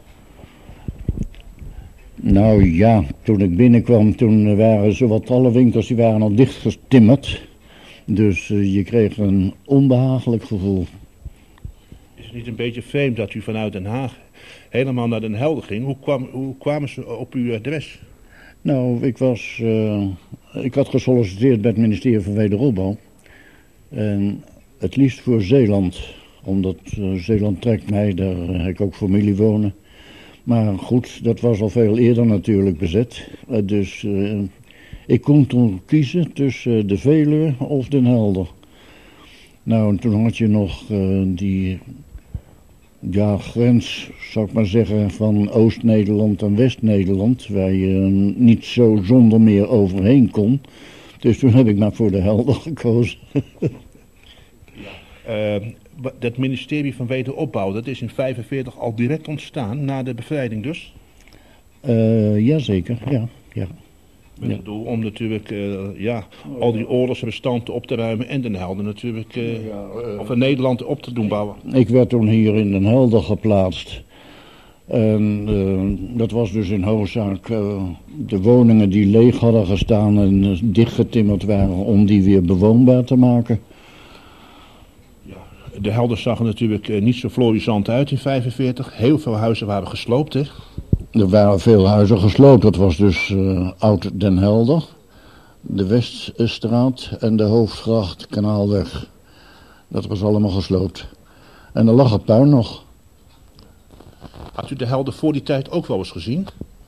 Nou ja, toen ik binnenkwam, toen waren zowat alle winkels die waren al dichtgetimmerd. Dus uh, je kreeg een onbehagelijk gevoel. Is het niet een beetje vreemd dat u vanuit Den Haag helemaal naar Den Helder ging? Hoe, kwam, hoe kwamen ze op uw adres? Nou, ik was, uh, ik had gesolliciteerd bij het ministerie van Wederopbouw. En het liefst voor Zeeland. Omdat uh, Zeeland trekt mij, daar heb ik ook familie wonen. Maar goed, dat was al veel eerder natuurlijk bezet. Uh, dus uh, ik kon toen kiezen tussen uh, de Veluwe of Den Helder. Nou, en toen had je nog uh, die... Ja, grens, zou ik maar zeggen, van Oost-Nederland en West-Nederland, waar je niet zo zonder meer overheen kon. Dus toen heb ik maar voor de Helder gekozen. uh, dat ministerie van Wederopbouw, dat is in vijfenveertig al direct ontstaan, na de bevrijding dus? Uh, Jazeker, ja, ja. Met het doel om natuurlijk uh, ja, al die oorlogsbestanten op te ruimen en Den Helder natuurlijk, uh, ja, uh, of in Nederland op te doen bouwen. Ik werd toen hier in Den Helder geplaatst. En uh, dat was dus in hoofdzaak uh, de woningen die leeg hadden gestaan en uh, dichtgetimmerd waren om die weer bewoonbaar te maken. Ja, De Helder zag er natuurlijk uh, niet zo florissant uit in vijfenveertig. Heel veel huizen waren gesloopt, hè? Er waren veel huizen gesloopt. Dat was dus uh, Oud Den Helder, de Weststraat en de Hoofdgracht, Kanaalweg. Dat was allemaal gesloopt. En er lag het puin nog. Had u de Helder voor die tijd ook wel eens gezien?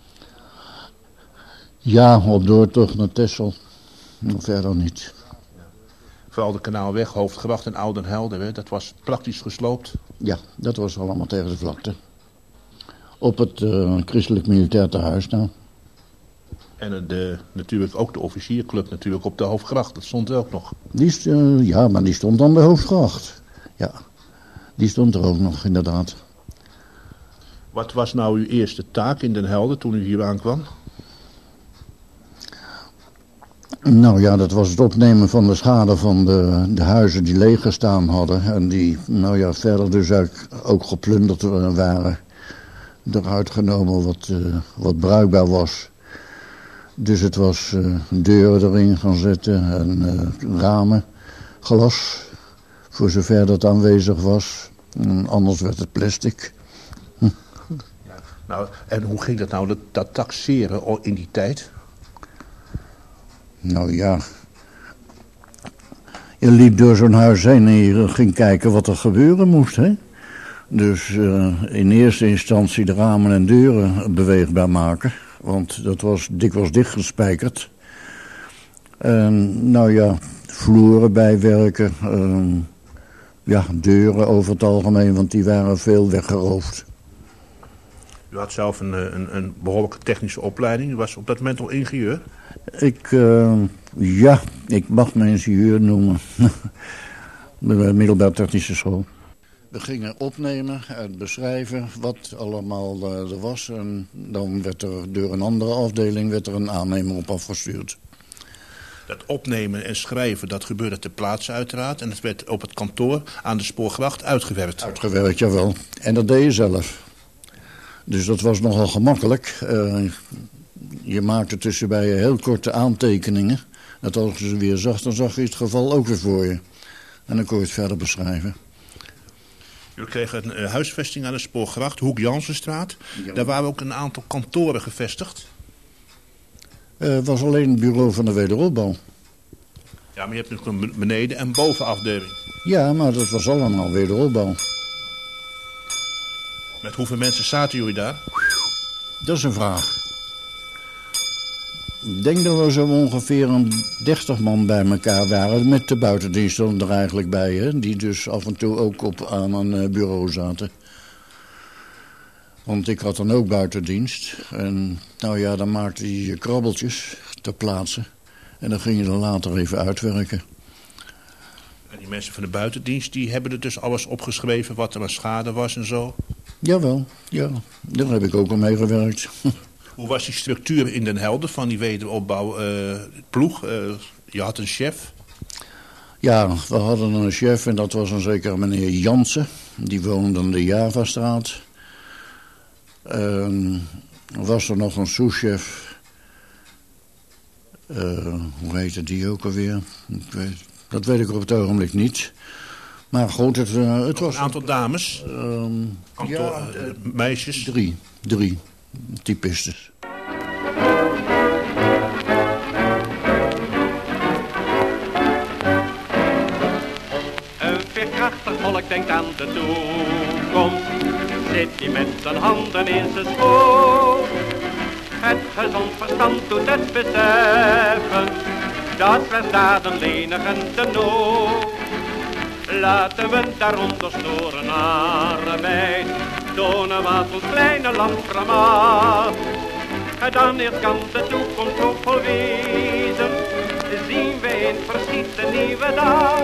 Ja, op doortocht naar Texel. Verder niet. Vooral de Kanaalweg, Hoofdgracht en Oud Den Helder, hè? Dat was praktisch gesloopt. Ja, dat was allemaal tegen de vlakte. Op het uh, Christelijk Militair Tehuis nou. En de, natuurlijk ook de officierclub natuurlijk op de Hoofdgracht, dat stond er ook nog. Die, uh, ja, maar die stond aan de Hoofdgracht. Ja, die stond er ook nog, inderdaad. Wat was nou uw eerste taak in Den Helder toen u hier aankwam? Nou ja, dat was het opnemen van de schade van de, de huizen die leeg gestaan hadden. En die, nou ja, verder dus ook, ook geplunderd waren. Eruit genomen wat, uh, wat bruikbaar was. Dus het was uh, deuren erin gaan zetten en uh, ramen, glas, voor zover dat aanwezig was. En anders werd het plastic. Hm. Ja, nou, en hoe ging dat nou, dat, dat taxeren in die tijd? Nou ja, je liep door zo'n huis heen en je ging kijken wat er gebeuren moest, hè. Dus uh, in eerste instantie de ramen en deuren beweegbaar maken. Want dat was dikwijls dichtgespijkerd. En nou ja, vloeren bijwerken. Uh, ja, deuren over het algemeen, want die waren veel weggeroofd. U had zelf een, een, een behoorlijke technische opleiding. U was op dat moment al ingenieur? Ik, uh, ja, ik mag me ingenieur noemen. Middelbare technische school. We gingen opnemen en beschrijven wat allemaal uh, er was. En dan werd er door een andere afdeling werd er een aannemer op afgestuurd. Dat opnemen en schrijven, dat gebeurde ter plaatse uiteraard. En het werd op het kantoor aan de Spoorgracht uitgewerkt. Uitgewerkt, jawel. En dat deed je zelf. Dus dat was nogal gemakkelijk. Uh, je maakte tussenbij heel korte aantekeningen. Dat als je ze weer zag, dan zag je het geval ook weer voor je. En dan kon je het verder beschrijven. Jullie kregen een uh, huisvesting aan de Spoorgracht, Hoek Jansenstraat. Ja. Daar waren ook een aantal kantoren gevestigd. Het uh, was alleen het bureau van de wederopbouw. Ja, maar je hebt natuurlijk een beneden- en bovenafdeling. Ja, maar dat was allemaal wederopbouw. Met hoeveel mensen zaten jullie daar? Dat is een vraag. Ik denk dat we zo ongeveer een dertig man bij elkaar waren. Met de buitendiensten er eigenlijk bij. Hè? Die dus af en toe ook op, aan een bureau zaten. Want ik had dan ook buitendienst. En nou ja, dan maakte je krabbeltjes ter plaatse. En dan ging je dan later even uitwerken. En die mensen van de buitendienst, die hebben er dus alles opgeschreven wat er aan schade was en zo? Jawel, ja. Daar heb ik ook al mee gewerkt. Hoe was die structuur in Den Helder van die wederopbouwploeg? Uh, uh, je had een chef? Ja, we hadden een chef en dat was een zekere meneer Jansen. Die woonde in de Javastraat. Uh, was er nog een souschef. Uh, hoe heette die ook alweer? Ik weet, dat weet ik op het ogenblik niet. Maar goed, het, uh, het was... Een aantal dames? Uh, Kantoor, ja, uh, meisjes? Drie, drie typistes. Een veerkrachtig volk denkt aan de toekomst. Zit hij met zijn handen in zijn schoot. Het gezond verstand doet het beseffen dat slechts daden lenigen de nood. Laten we daaronder snoren arbeid, tonen wat ons kleine land vermaakt. En dan eerst kan de toekomst hoopvol wezen, zien we in het verschiet een nieuwe dag.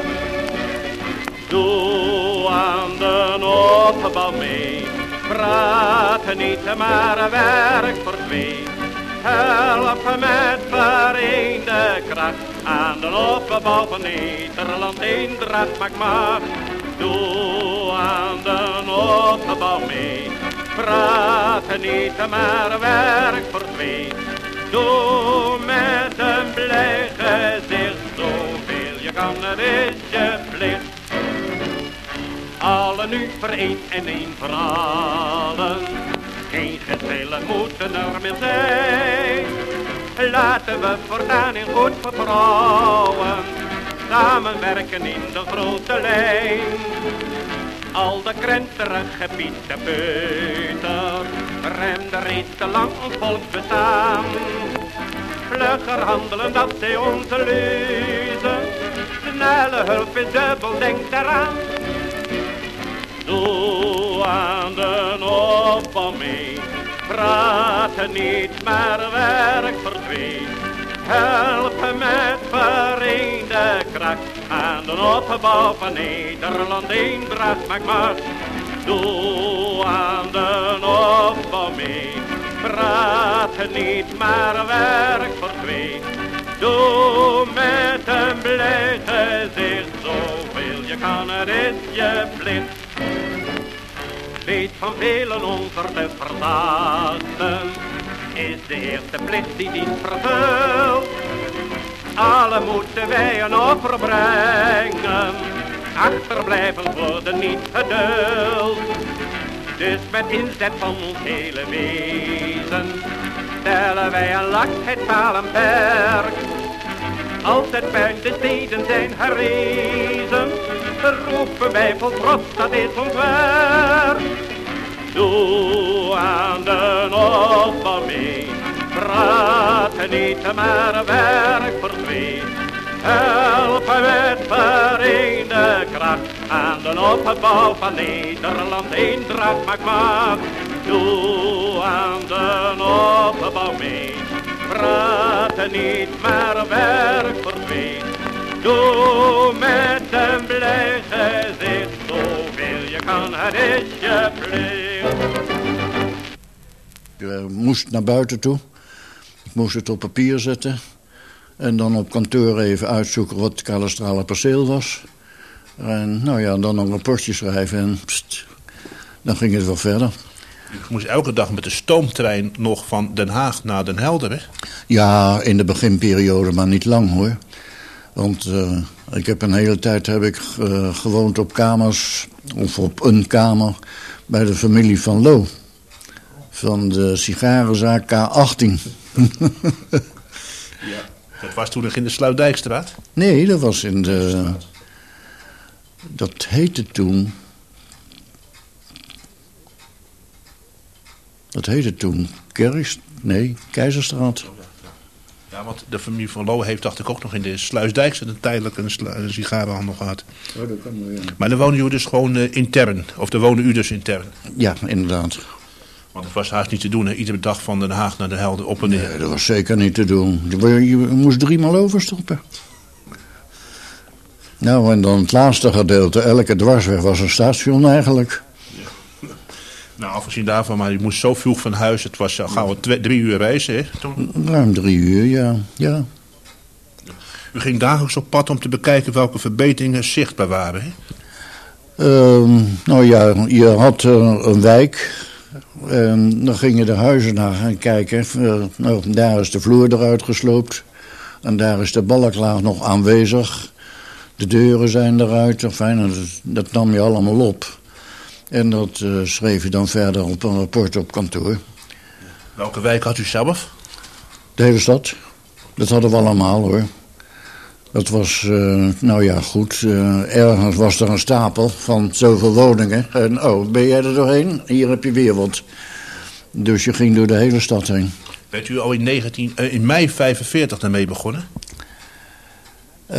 Doe aan de opbouw mee, praat niet maar werk voor twee. Help met vereende kracht aan de opbouw van Nederland. Eendracht maakt macht. Doe aan de opbouw mee. Praat niet maar werk voor twee. Doe met een blij gezicht zoveel je kan, het is je plicht. Allen nu vereend en één voor allen. Geen geschillen moeten er meer zijn. Laten we voortaan in goed vertrouwen samenwerken in de grote lijn. Al de krenterige gebieden buiten remde reeds te lang ons volk bestaan. Vlugger handelen dat zij onze leuzen. Snelle hulp is dubbel, denk daaraan. Doe aan de opbouw mee, praat niet maar werk voor twee. Help met vereende kracht aan de opbouw van Nederland. Eendracht maakt macht. Doe aan de opbouw mee, praat niet maar werk voor twee. Doe met een blij gezicht, zoveel je kan, het is je plicht. Weet van velen onder de verdachten, is de eerste plicht die dienst vervult. Alle moeten wij een offer brengen, achterblijven worden niet geduld. Dus met inzet van ons hele wezen, stellen wij een lastheid palen perk. Als het buiten de steden zijn herrezen, roepen wij vol trots, dat is ons werk. Doe aan de opbouw mee, praten niet, maar werk voor twee. Helpen met vereende kracht aan de opbouw van Nederland, eendracht maakt macht. Doe aan de opbouw mee, praten niet, maar werk voor twee. Doe met een blij gezicht, zoveel je kan, het is je plicht. Ik moest naar buiten toe. Ik moest het op papier zetten. En dan op kantoor even uitzoeken wat het kadastrale perceel was. En nou ja, dan een rapportje schrijven en pst, dan ging het wel verder. U moest elke dag met de stoomtrein nog van Den Haag naar Den Helder, hè? Ja, in de beginperiode, maar niet lang hoor. Want uh, ik heb een hele tijd heb ik, uh, gewoond op kamers, of op een kamer, bij de familie van Loo. Van de sigarenzaak K achttien. Ja, dat was toen nog in de Sluitdijkstraat? Nee, dat was in de... Dat heette toen... Dat heette toen Kerks... Nee, Keizerstraat. Ja, want de familie van Loo heeft, dacht ik, ook nog in de Sluisdijkse een tijdelijk een, slu- een sigarenhandel gehad. Oh, dat kan wel, ja. Maar dan wonen jullie dus gewoon uh, intern, of dan wonen u dus intern? Ja, inderdaad. Want het was haast niet te doen, hè? Iedere dag van Den Haag naar Den Helder op en neer. Nee, dat was zeker niet te doen. Je, je moest driemaal overstoppen. Nou, en dan het laatste gedeelte, elke dwarsweg was een station eigenlijk. Ja. Nou, afgezien daarvan, maar je moest zo vroeg van huis, het was al gauw twee, drie uur reizen, hè? Toen... Ruim drie uur, ja. ja. U ging dagelijks op pad om te bekijken welke verbeteringen zichtbaar waren, hè? Uh, nou ja, je had uh, een wijk. En dan ging je de huizen naar gaan kijken. Uh, nou, daar is de vloer eruit gesloopt. En daar is de balklaag nog aanwezig. De deuren zijn eruit. Enfin, dat, dat nam je allemaal op. En dat uh, schreef je dan verder op een rapport op kantoor. Welke wijk had u zelf? De hele stad. Dat hadden we allemaal hoor. Dat was, uh, nou ja, goed. Uh, ergens was er een stapel van zoveel woningen. En oh, ben jij er doorheen? Hier heb je weer wat. Dus je ging door de hele stad heen. Bent u al in, negentien, uh, in mei vijfenveertig daarmee begonnen? Uh,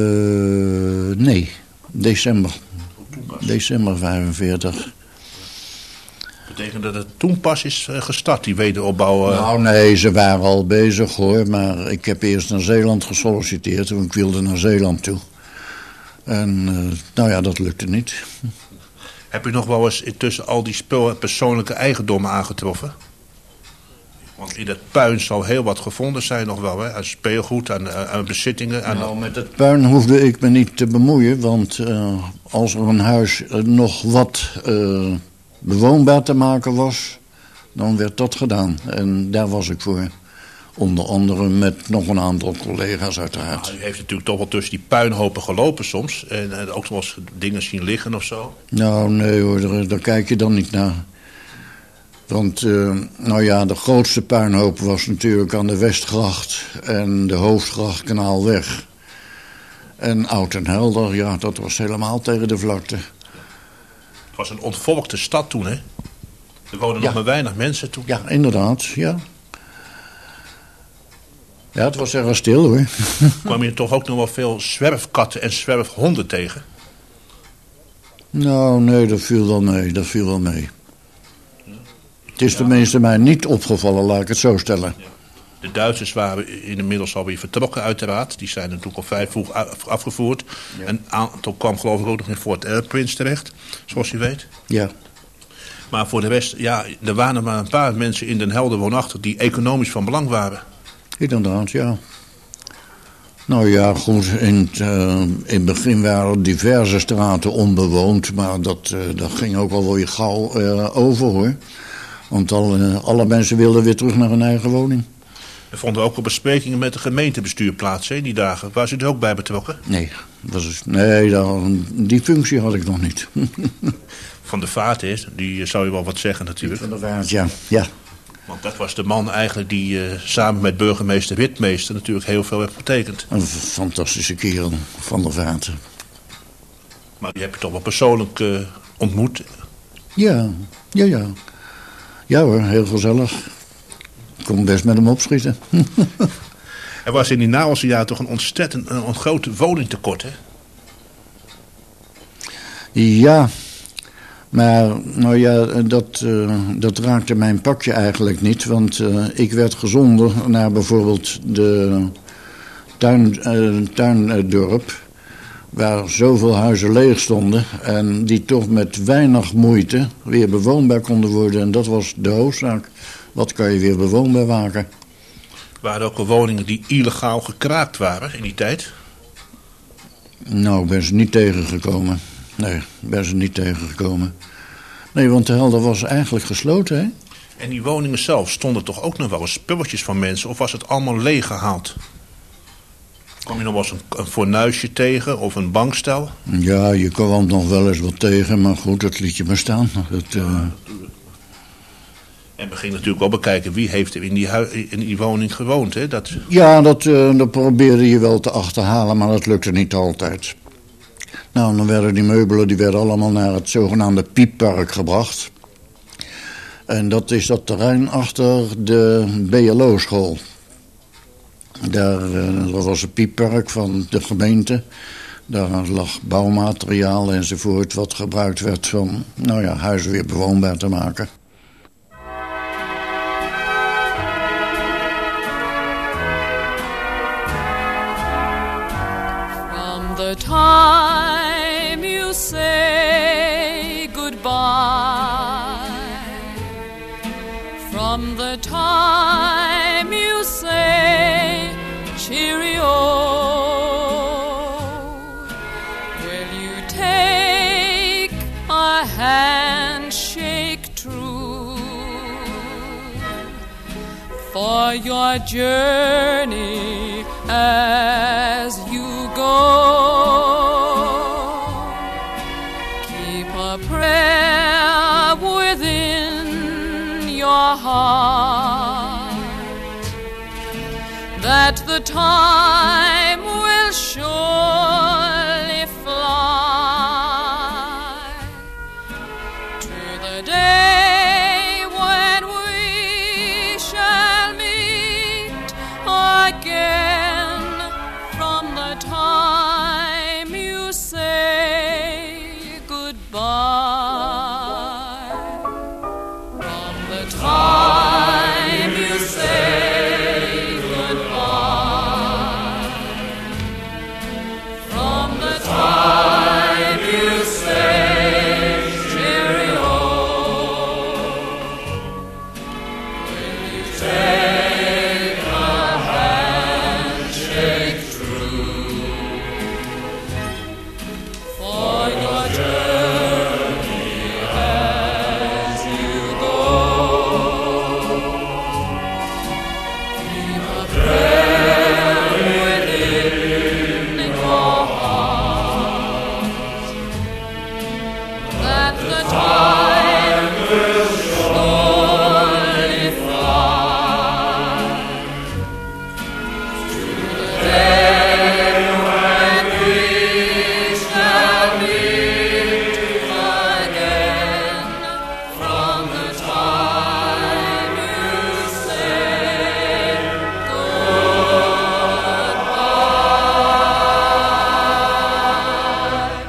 nee, december. December vijfenveertig. Betekent dat het toen pas is uh, gestart, die wederopbouw? Uh... Nou nee, ze waren al bezig hoor. Maar ik heb eerst naar Zeeland gesolliciteerd. Want ik wilde naar Zeeland toe. En uh, nou ja, dat lukte niet. Heb u nog wel eens intussen al die spul- persoonlijke eigendommen aangetroffen? Want in het puin zal heel wat gevonden zijn nog wel, hè? Aan speelgoed, aan, aan bezittingen. Aan... Nou, met het puin hoefde ik me niet te bemoeien. Want uh, als er een huis uh, nog wat uh, bewoonbaar te maken was, dan werd dat gedaan. En daar was ik voor. Onder andere met nog een aantal collega's uiteraard. Nou, u heeft natuurlijk toch wel tussen die puinhopen gelopen soms. En, en ook nog wel eens dingen zien liggen of zo. Nou, nee hoor, daar, daar kijk je dan niet naar. Want, uh, nou ja, de grootste puinhoop was natuurlijk aan de Westgracht en de Hoofdgrachtkanaalweg. En Oud en Helder, ja, dat was helemaal tegen de vlakte. Het was een ontvolkte stad toen, hè? Er woonden ja. nog maar weinig mensen toen. Ja, inderdaad, ja. Ja, het was erg stil, hoor. Kwam je toch ook nog wel veel zwerfkatten en zwerfhonden tegen? Nou, nee, dat viel wel mee, dat viel wel mee. Het is ja. tenminste mij niet opgevallen, laat ik het zo stellen. Ja. De Duitsers waren inmiddels alweer vertrokken uiteraard. Die zijn natuurlijk al vrij vroeg afgevoerd. Ja. Een aantal kwam geloof ik ook nog in Fort Elprince terecht, zoals u weet. Ja. Maar voor de rest, ja, er waren maar een paar mensen in Den Helder woonachtig die economisch van belang waren. Inderdaad, ja. Nou ja, goed, in het, uh, in het begin waren diverse straten onbewoond, maar dat, uh, dat ging ook al weer gauw uh, over hoor. Want al, uh, alle mensen wilden weer terug naar hun eigen woning. Er vonden ook wel besprekingen met het gemeentebestuur plaats, hè, die dagen. Was u er ook bij betrokken? Nee, was het, nee dat, die functie had ik nog niet. Van der Vaart is, die zou je wel wat zeggen natuurlijk. Van der Vaart, ja. ja. Want dat was de man eigenlijk die uh, samen met burgemeester Witmeester natuurlijk heel veel heeft betekend. Een fantastische kerel, Van der Vaart. Maar die heb je toch wel persoonlijk uh, ontmoet? Ja, ja, ja. Ja hoor, heel gezellig. Ik kon best met hem opschieten. Er was in die naoorlogse jaren toch een ontzettend een groot woningtekort, hè? Ja, maar nou ja, dat, uh, dat raakte mijn pakje eigenlijk niet. Want uh, ik werd gezonden naar bijvoorbeeld de tuin, uh, tuindorp, waar zoveel huizen leeg stonden en die toch met weinig moeite weer bewoonbaar konden worden. En dat was de hoofdzaak. Wat kan je weer bewoonbaar maken? Waren er ook wel woningen die illegaal gekraakt waren in die tijd? Nou, ik ben ze niet tegengekomen. Nee, ik ben ze niet tegengekomen. Nee, want de Helder was eigenlijk gesloten, hè? En die woningen zelf, stonden toch ook nog wel eens spulletjes van mensen? Of was het allemaal leeggehaald? Kwam je nog wel eens een, een fornuisje tegen of een bankstel? Ja, je kwam nog wel eens wat tegen, maar goed, dat liet je maar staan. Dat, uh... En we gingen natuurlijk wel bekijken wie heeft er in die, hui- in die woning gewoond, hè? Dat... Ja, dat, uh, dat probeerde je wel te achterhalen, maar dat lukte niet altijd. Nou, dan werden die meubelen die werden allemaal naar het zogenaamde Pieppark gebracht. En dat is dat terrein achter de B L O-school. Daar uh, dat was het Pieppark van de gemeente. Daar lag bouwmateriaal enzovoort wat gebruikt werd om nou ja, huizen weer bewoonbaar te maken. From the time you say goodbye, from the time you say cheerio, will you take a handshake true for your journey as you go? Keep a prayer within your heart that the time will surely fly to the day when we shall meet again. From the time you say goodbye, from the time you say goodbye, from the time you say cheerio, will you take a handshake true for your journey as you go? Keep a prayer within your heart that the time will surely fly to the day when we shall meet again. From the time you say goodbye.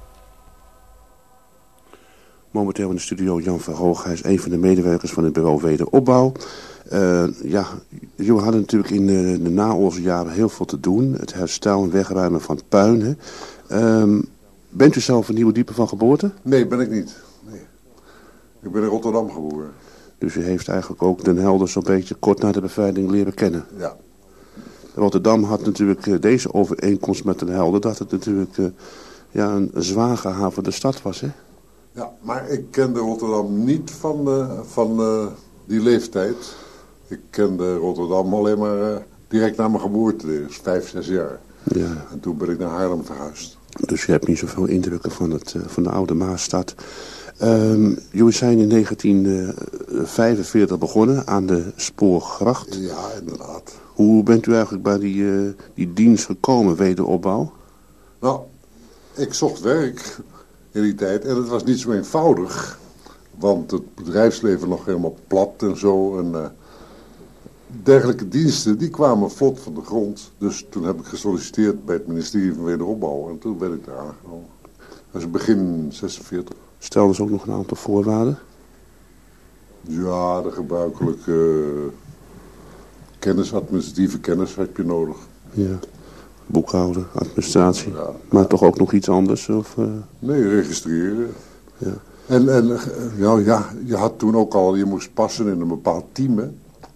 Momenteel in de studio Jan Verhoog. Hij is een van de medewerkers van het bureau Wederopbouw. Uh, ja, jullie hadden natuurlijk in de, de naoorlogse jaren heel veel te doen. Het herstel en wegruimen van puin. Um, bent u zelf een Nieuwe Diepe van geboorte? Nee, ben ik niet. Nee. Ik ben in Rotterdam geboren. Dus u heeft eigenlijk ook Den Helder zo'n beetje kort na de bevrijding leren kennen? Ja. Rotterdam had natuurlijk uh, deze overeenkomst met Den Helder, dat het natuurlijk uh, ja, een zwaar gehavende stad was, hè? Ja, maar ik kende Rotterdam niet van, uh, van uh, die leeftijd. Ik kende Rotterdam alleen maar uh, direct na mijn geboorte, dus vijf, zes jaar. Ja. En toen ben ik naar Haarlem verhuisd. Dus je hebt niet zoveel indrukken van, het, uh, van de oude Maasstad. Um, jullie zijn in negentien vijfenveertig begonnen aan de Spoorgracht. Ja, inderdaad. Hoe bent u eigenlijk bij die, uh, die dienst gekomen, wederopbouw? Nou, ik zocht werk in die tijd en het was niet zo eenvoudig. Want het bedrijfsleven nog helemaal plat en zo. En uh, dergelijke diensten, die kwamen vlot van de grond. Dus toen heb ik gesolliciteerd bij het ministerie van Wederopbouw. En toen ben ik daar aangenomen. Dat is begin zesenveertig. Stelden ze ook nog een aantal voorwaarden? Ja, de gebruikelijke uh, kennis, administratieve kennis heb je nodig. Ja, boekhouden, administratie. Ja. Maar toch ook nog iets anders? Of, uh... Nee, registreren. Ja. En, en uh, ja, ja, je had toen ook al, je moest passen in een bepaald team, hè?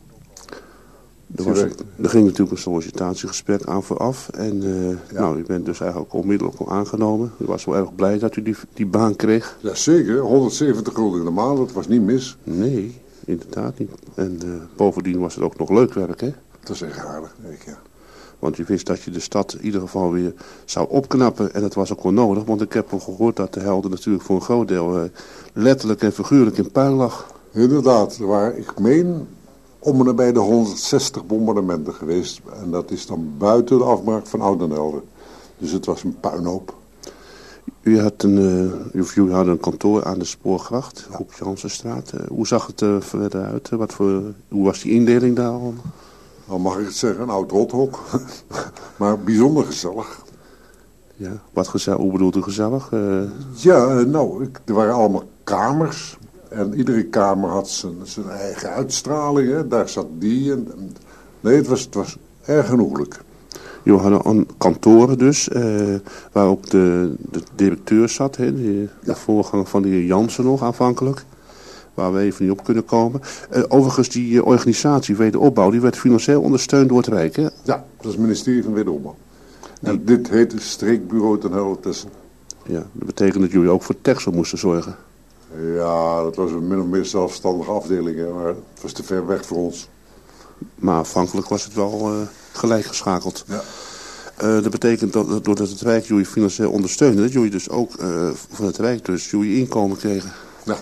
Er, was, er ging natuurlijk een sollicitatiegesprek aan vooraf. En uh, ja. nou, u bent dus eigenlijk onmiddellijk al aangenomen. U was wel erg blij dat u die, die baan kreeg. Jazeker, honderdzeventig gulden in de maand, dat was niet mis. Nee, inderdaad niet. En uh, bovendien was het ook nog leuk werk, hè? Dat is echt aardig, denk ik, ja. Want je wist dat je de stad in ieder geval weer zou opknappen. En dat was ook wel nodig, want ik heb al gehoord dat de Helder natuurlijk voor een groot deel uh, letterlijk en figuurlijk in puin lag. Inderdaad, er waren, ik meen, om en nabij de honderdzestig bombardementen geweest. En dat is dan buiten de afbraak van Oud-Den-Helder. Dus het was een puinhoop. U had een, uh, u had een kantoor aan de Spoorgracht, ja. Op Jansenstraat. Uh, hoe zag het er uh, verder uit? Wat voor, hoe was die indeling daar al? Nou mag ik het zeggen, een oud rothok. Maar bijzonder gezellig. Ja, wat gezellig, hoe bedoelt u gezellig? Uh... Ja, nou, ik, er waren allemaal kamers. En iedere kamer had zijn, zijn eigen uitstraling. Hè. Daar zat die. En, nee, het was, het was erg genoeglijk. Jullie hadden kantoren dus, uh, waar ook de, de directeur zat. Hè, de, ja. de voorganger van de heer Jansen nog aanvankelijk. Waar we even niet op kunnen komen. Uh, overigens, die uh, organisatie Wederopbouw, die werd financieel ondersteund door het Rijk, hè? Ja, dat is het ministerie van Wederopbouw. Die... En dit heet het streekbureau ten Helder-Texel. Ja, dat betekent dat jullie ook voor Texel moesten zorgen. Ja, dat was een min of meer zelfstandige afdeling, hè, maar het was te ver weg voor ons. Maar aanvankelijk was het wel uh, gelijk geschakeld. Ja. Uh, dat betekent dat doordat het Rijk jullie financieel ondersteunde, dat jullie dus ook uh, van het Rijk dus jullie inkomen kregen. Ja.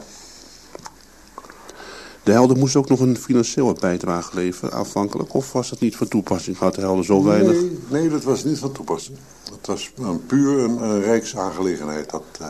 De Helder moest ook nog een financiële bijdrage leveren aanvankelijk, of was dat niet van toepassing? Had de Helder zo weinig? Nee, nee, dat was niet van toepassing. Het was een puur een, een rijksaangelegenheid, dat, uh,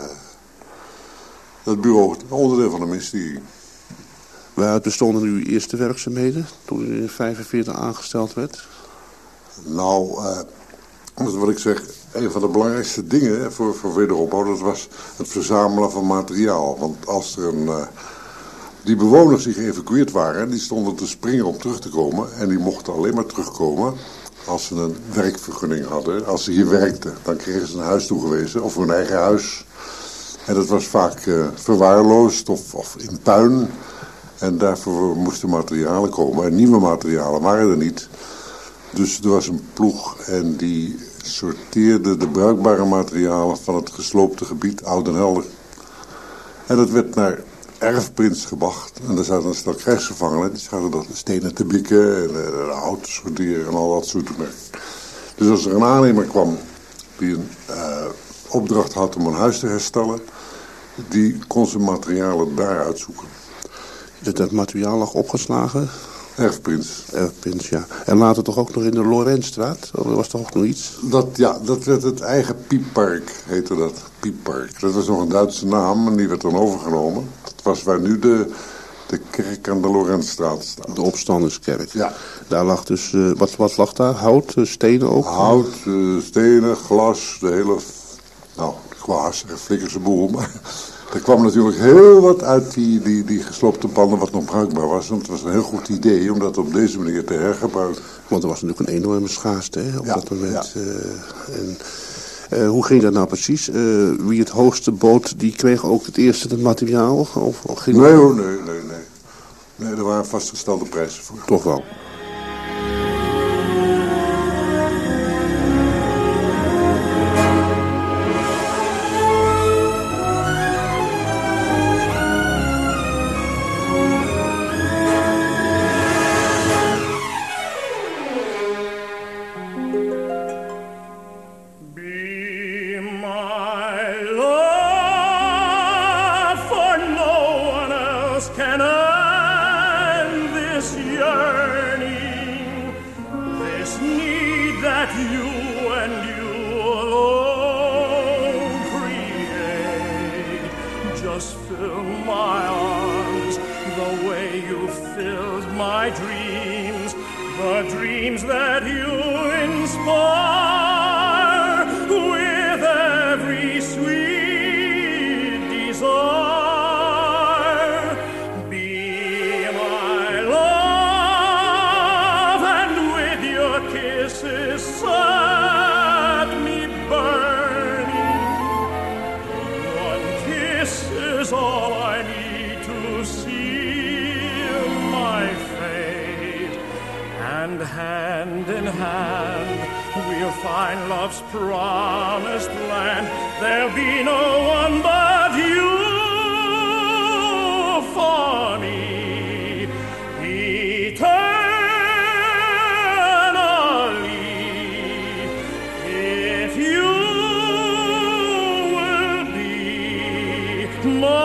dat bureau, onderdeel van het ministerie. Waaruit bestonden uw eerste werkzaamheden toen u in vijfenveertig aangesteld werd? Nou, uh, wat ik zeg, een van de belangrijkste dingen voor, voor wederopbouw, dat was het verzamelen van materiaal. Want als er een... Uh, die bewoners die geëvacueerd waren, die stonden te springen om terug te komen. En die mochten alleen maar terugkomen als ze een werkvergunning hadden. Als ze hier werkten, dan kregen ze een huis toegewezen of hun eigen huis. En dat was vaak uh, verwaarloosd of, of in puin. En daarvoor moesten materialen komen. En nieuwe materialen waren er niet. Dus er was een ploeg en die sorteerde de bruikbare materialen van het gesloopte gebied Oud-Den-Helder. En dat werd naar Erfprins gebracht. En daar zaten een stel krijgsgevangenen. Die zaten dat stenen te bikken en uh, hout te sorteren en al dat soort dingen. Dus als er een aannemer kwam die een uh, opdracht had om een huis te herstellen, die kon zijn materialen daar uitzoeken. Dat, dat materiaal lag opgeslagen? Erfprins. Erfprins, ja. En later toch ook nog in de Lorentstraat? Of was toch ook nog iets? Dat, ja, dat werd het eigen Pieppark, heette dat. Pieppark. Dat was nog een Duitse naam en die werd dan overgenomen. Dat was waar nu de, de kerk aan de Lorentstraat staat. De Opstanderskerk. Ja. Daar lag dus, uh, wat, wat lag daar? Hout, uh, stenen ook? Hout, uh, stenen, glas, de hele, nou, glas, flikkerse boel, maar... Er kwam natuurlijk heel wat uit die, die, die gesloopte panden wat nog bruikbaar was. Want het was een heel goed idee om dat op deze manier te hergebruiken. Want er was natuurlijk een enorme schaarste hè, op ja, dat moment. Ja. Uh, en, uh, hoe ging dat nou precies? Uh, wie het hoogste bood, die kreeg ook het eerste het materiaal? Of, of ging nee hoor, nee, nee, nee. Nee, er waren vastgestelde prijzen voor. Toch wel. can end this yearning, this need that you and you alone create. Just fill my arms the way you filled my dreams, the dreams that you inspire with every sweet desire. Be my love, and with your kisses set me burning. One kiss is all I need to seal my fate, and hand in hand we'll find love's promised land. There'll be no one but you for me eternally. If you will be my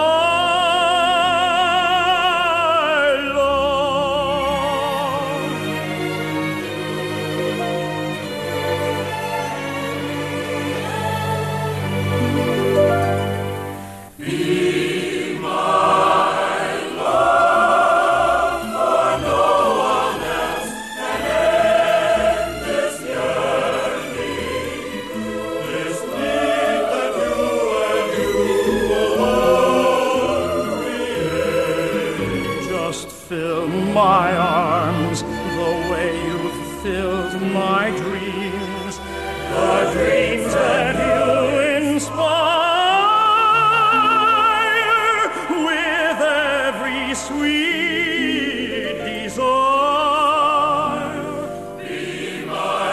my arms the way you filled my dreams, the dreams that you inspire with every sweet desire. Be my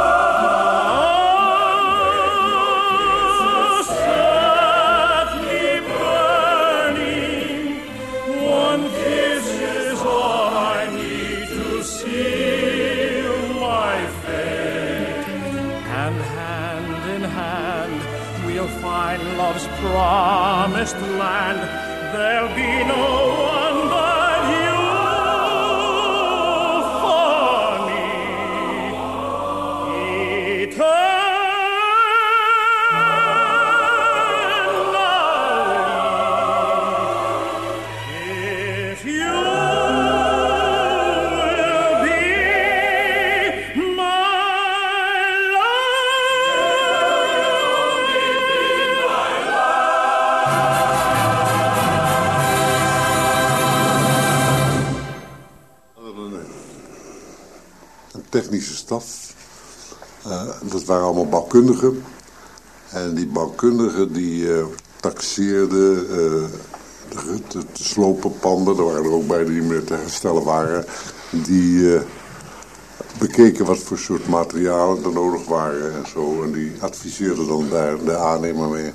love, set me burning. One kiss is all I need to seal my fate, and hand in hand we'll find love's promised land. There'll be no one but you for me eternally. If you technische staf. Uh, dat waren allemaal bouwkundigen. En die bouwkundigen die uh, taxeerden uh, de, de, de slopenpanden. Er waren er ook bij die meer te herstellen waren. Die uh, bekeken wat voor soort materialen er nodig waren en zo. En die adviseerden dan daar de aannemer mee.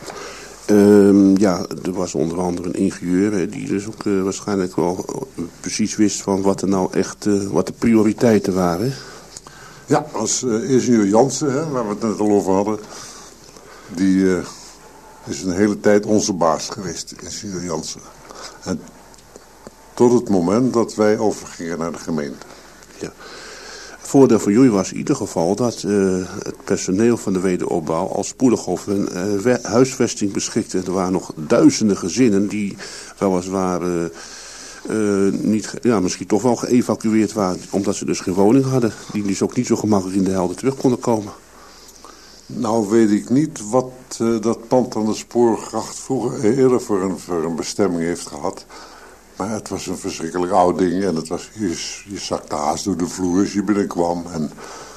Um, ja, er was onder andere een ingenieur hè, die dus ook uh, waarschijnlijk wel uh, precies wist van wat er nou echt, uh, wat de prioriteiten waren. Ja, dat was uh, ingenieur Jansen, hè, waar we het net al over hadden. Die uh, is een hele tijd onze baas geweest, ingenieur Jansen. En tot het moment dat wij overgingen naar de gemeente. Ja. Het voordeel voor jullie was in ieder geval dat uh, het personeel van de wederopbouw al spoedig over een uh, huisvesting beschikte. Er waren nog duizenden gezinnen die weliswaar uh, uh, niet, ja, misschien toch wel geëvacueerd waren. Omdat ze dus geen woning hadden. Die dus ook niet zo gemakkelijk in de Helder terug konden komen. Nou weet ik niet wat uh, dat pand aan de Spoorgracht vroeger eerder voor een, voor een bestemming heeft gehad. Maar het was een verschrikkelijk oud ding en het was, je, je zakte haast door de vloer als je binnenkwam. En,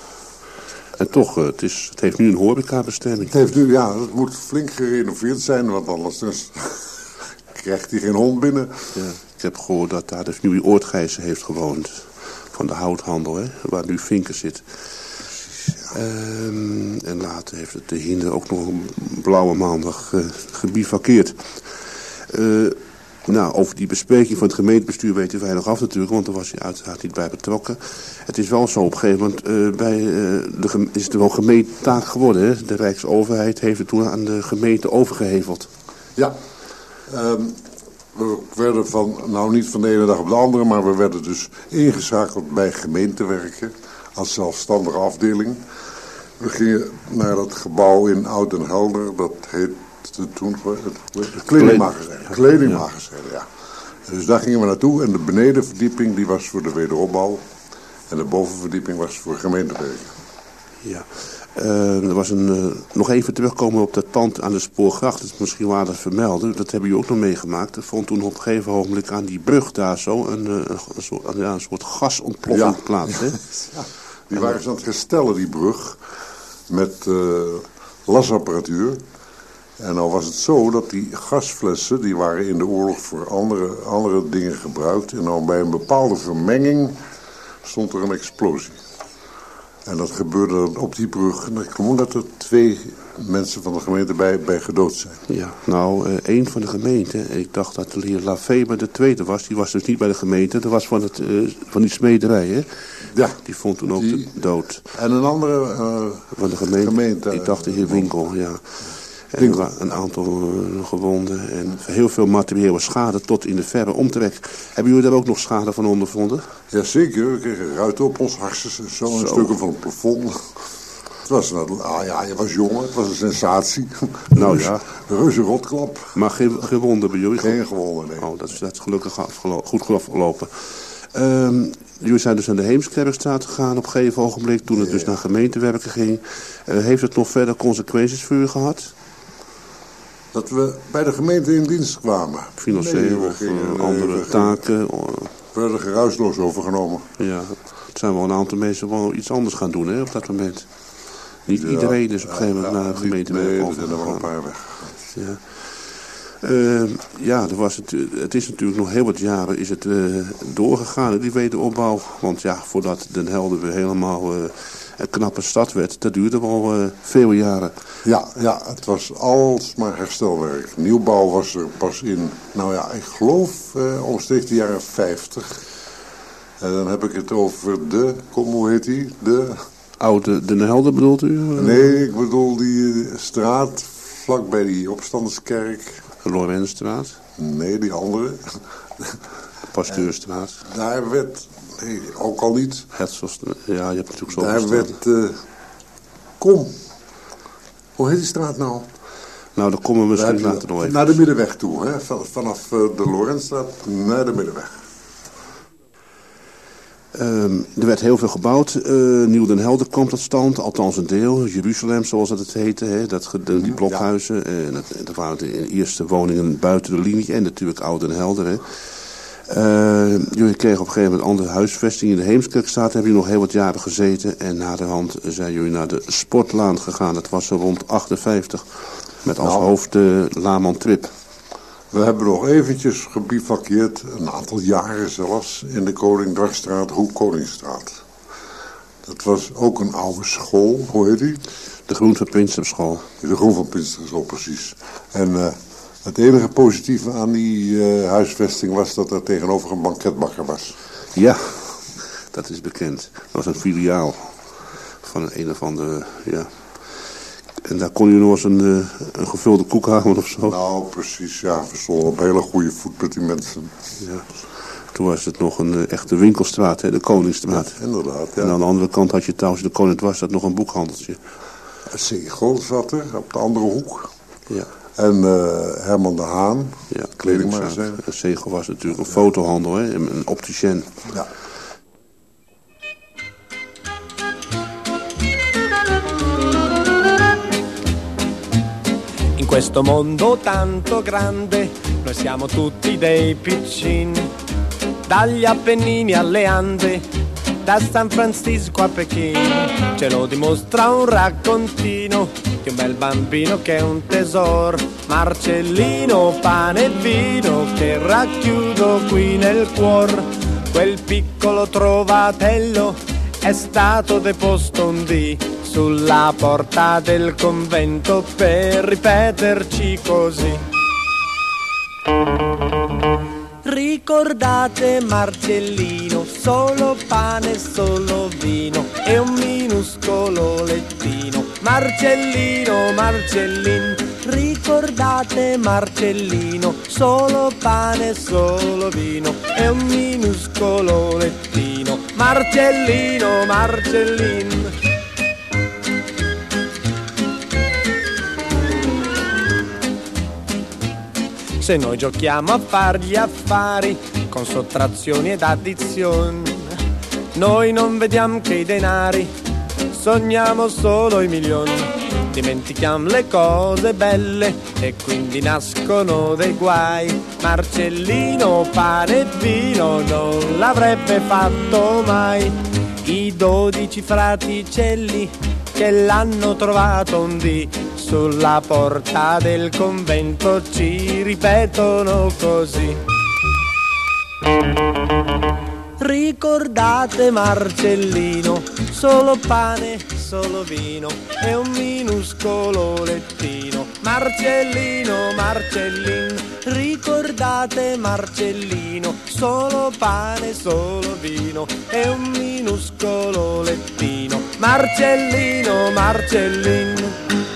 en toch, het, is, het heeft nu een horecabestemming. Het heeft nu, ja, het moet flink gerenoveerd zijn, want anders dus krijgt hij geen hond binnen. Ja, ik heb gehoord dat daar de familie Oortgijzen heeft gewoond. Van de houthandel, hè, waar nu Vinken zit. Precies, ja. Um, en later heeft het de Hinder ook nog een blauwe maandag uh, gebivakkeerd. Uh, Nou, over die bespreking van het gemeentebestuur weten wij nog af natuurlijk, want daar was hij uiteraard niet bij betrokken. Het is wel zo op een gegeven moment, uh, bij, uh, de, is het wel gemeentetaak geworden. Hè? De Rijksoverheid heeft het toen aan de gemeente overgeheveld. Ja, um, we werden van, nou niet van de ene dag op de andere, maar we werden dus ingeschakeld bij gemeentewerken als zelfstandige afdeling. We gingen naar dat gebouw in Oud en Helder, dat heette toen het kledingmagazijn. Kledingmagazijn, ja. Dus daar gingen we naartoe en de benedenverdieping die was voor de wederopbouw en de bovenverdieping was voor gemeentewerken. Ja. Uh, er was een, uh, nog even terugkomen op dat pand aan de Spoorgracht. Dat is misschien wel aardig vermelden. Dat hebben jullie ook nog meegemaakt. Er vond toen op een gegeven ogenblik aan die brug daar zo een, een, een, soort, ja, een soort gasontploffing ja. plaats. Hè? Ja, die waren ze aan het herstellen, die brug, met uh, lasapparatuur. En nou was het zo dat die gasflessen, die waren in de oorlog voor andere, andere dingen gebruikt. En nou bij een bepaalde vermenging stond er een explosie. En dat gebeurde op die brug. En ik vermoed dat er twee mensen van de gemeente bij, bij gedood zijn. Ja, nou, uh, één van de gemeente. Ik dacht dat de heer Lafebe de tweede was. Die was dus niet bij de gemeente. Dat was van, het, uh, van die smederij, hè? Ja. Die vond toen ook die... de dood. En een andere uh, van de gemeente. gemeente. Ik dacht de heer Winkel, ja. En er waren een aantal uh, gewonden en heel veel materiële schade tot in de verre omtrek. Hebben jullie daar ook nog schade van ondervonden? Jazeker, we kregen ruiten op ons hartjes en zo, zo. Stukken van het plafond. Het was, een, ah ja, je was jong, het was een sensatie. Nou ja. Een reuze rotklap. Maar geen gewonden bij jullie? Geen gewonden, nee. Oh, dat is, dat is gelukkig afgelo- goed afgelopen. Um, jullie zijn dus aan de Heemskerkstraat gegaan op een gegeven ogenblik, toen het ja. dus naar gemeentewerken ging. Uh, heeft het nog verder consequenties voor u gehad? Dat we bij de gemeente in dienst kwamen. Financieel nee, of gingen, andere nee, taken. We werden geruisloos overgenomen. Ja, het zijn wel een aantal mensen wel iets anders gaan doen hè, op dat moment. Niet ja, iedereen is op een gegeven moment ja, naar de gemeente nee, overgegaan. Nee, er zijn er wel een paar weg. Ja. Uh, ja, er was het, het is natuurlijk nog heel wat jaren is het uh, doorgegaan, die wederopbouw. Want ja, voordat Den Helder weer helemaal uh, een knappe stad werd, dat duurde wel uh, veel jaren. Ja, ja, het was alsmaar herstelwerk. Nieuwbouw was er pas in, nou ja, ik geloof uh, omstreeks de jaren vijftig. En dan heb ik het over de, kom, hoe heet die? De... Oude Den Helder bedoelt u? Nee, ik bedoel die straat vlakbij die opstanderskerk. De Lorenzstraat? Nee, die andere. Pasteurstraat. En daar werd, nee, ook al niet. Hetzelsstraat, ja, je hebt natuurlijk zo Daar werd, uh, kom. Hoe heet die straat nou? Nou, dan komen we misschien later nog even. Naar de Middenweg toe, hè? Vanaf uh, de Lorenzstraat naar de Middenweg. Um, er werd heel veel gebouwd. Uh, Nieuw Den Helder kwam tot stand, althans een deel. Jeruzalem, zoals dat het heette, hè, dat, de, die blokhuizen. Ja. En dat, dat waren de eerste woningen buiten de linie en natuurlijk Oud Den Helder. Hè. Uh, jullie kregen op een gegeven moment andere huisvesting in de Heemskerkstraat. Daar hebben jullie nog heel wat jaren gezeten. En naderhand zijn jullie naar de Sportlaan gegaan. Dat was zo rond achtenvijftig. Met als nou, hoofd uh, Laman Trip. We hebben nog eventjes gebivakkeerd, een aantal jaren zelfs, in de Koning-Dwarsstraat, Hoek Koningsstraat. Dat was ook een oude school, hoe heet die? De Groen van Pinksterschool. De Groen van Pinksterschool, precies. En uh, het enige positieve aan die uh, huisvesting was dat er tegenover een banketbakker was. Ja, dat is bekend. Dat was een filiaal van een, een of andere, ja... En daar kon je nog eens een, een gevulde koek halen of zo. Nou, precies, ja. We stonden op hele goede voet met die mensen. Ja. Toen was het nog een echte winkelstraat, hè, de Koningsstraat. Ja, inderdaad, ja. En aan de andere kant had je trouwens de Koning Dwarsstraat nog een boekhandeltje. Zegel zat er, op de andere hoek. Ja. En uh, Herman de Haan, ja, kledingmagazijn. Zegel was natuurlijk een fotohandel, hè, een opticien. Ja. In questo mondo tanto grande, noi siamo tutti dei piccini, dagli Appennini alle Ande, da San Francisco a Pechino, ce lo dimostra un raccontino di un bel bambino che è un tesoro, Marcellino, pane e vino che racchiudo qui nel cuor, quel piccolo trovatello è stato deposto un dì sulla porta del convento per ripeterci così. Ricordate Marcellino, solo pane, solo vino e un minuscolo lettino. Marcellino, Marcellin, Ricordate Marcellino, solo pane, solo vino e un minuscolo lettino. Marcellino, Marcellin. Se noi giochiamo a far gli affari con sottrazioni ed addizioni, noi non vediamo che i denari, sogniamo solo i milioni. Dimentichiamo le cose belle e quindi nascono dei guai. Marcellino, pane e vino non l'avrebbe fatto mai. I dodici fraticelli che l'hanno trovato un dì sulla porta del convento ci ripetono così. Ricordate Marcellino, solo pane, solo vino e un minuscolo lettino. Marcellino, Marcellin, ricordate Marcellino, solo pane, solo vino e un minuscolo lettino. Marcellino, Marcellin.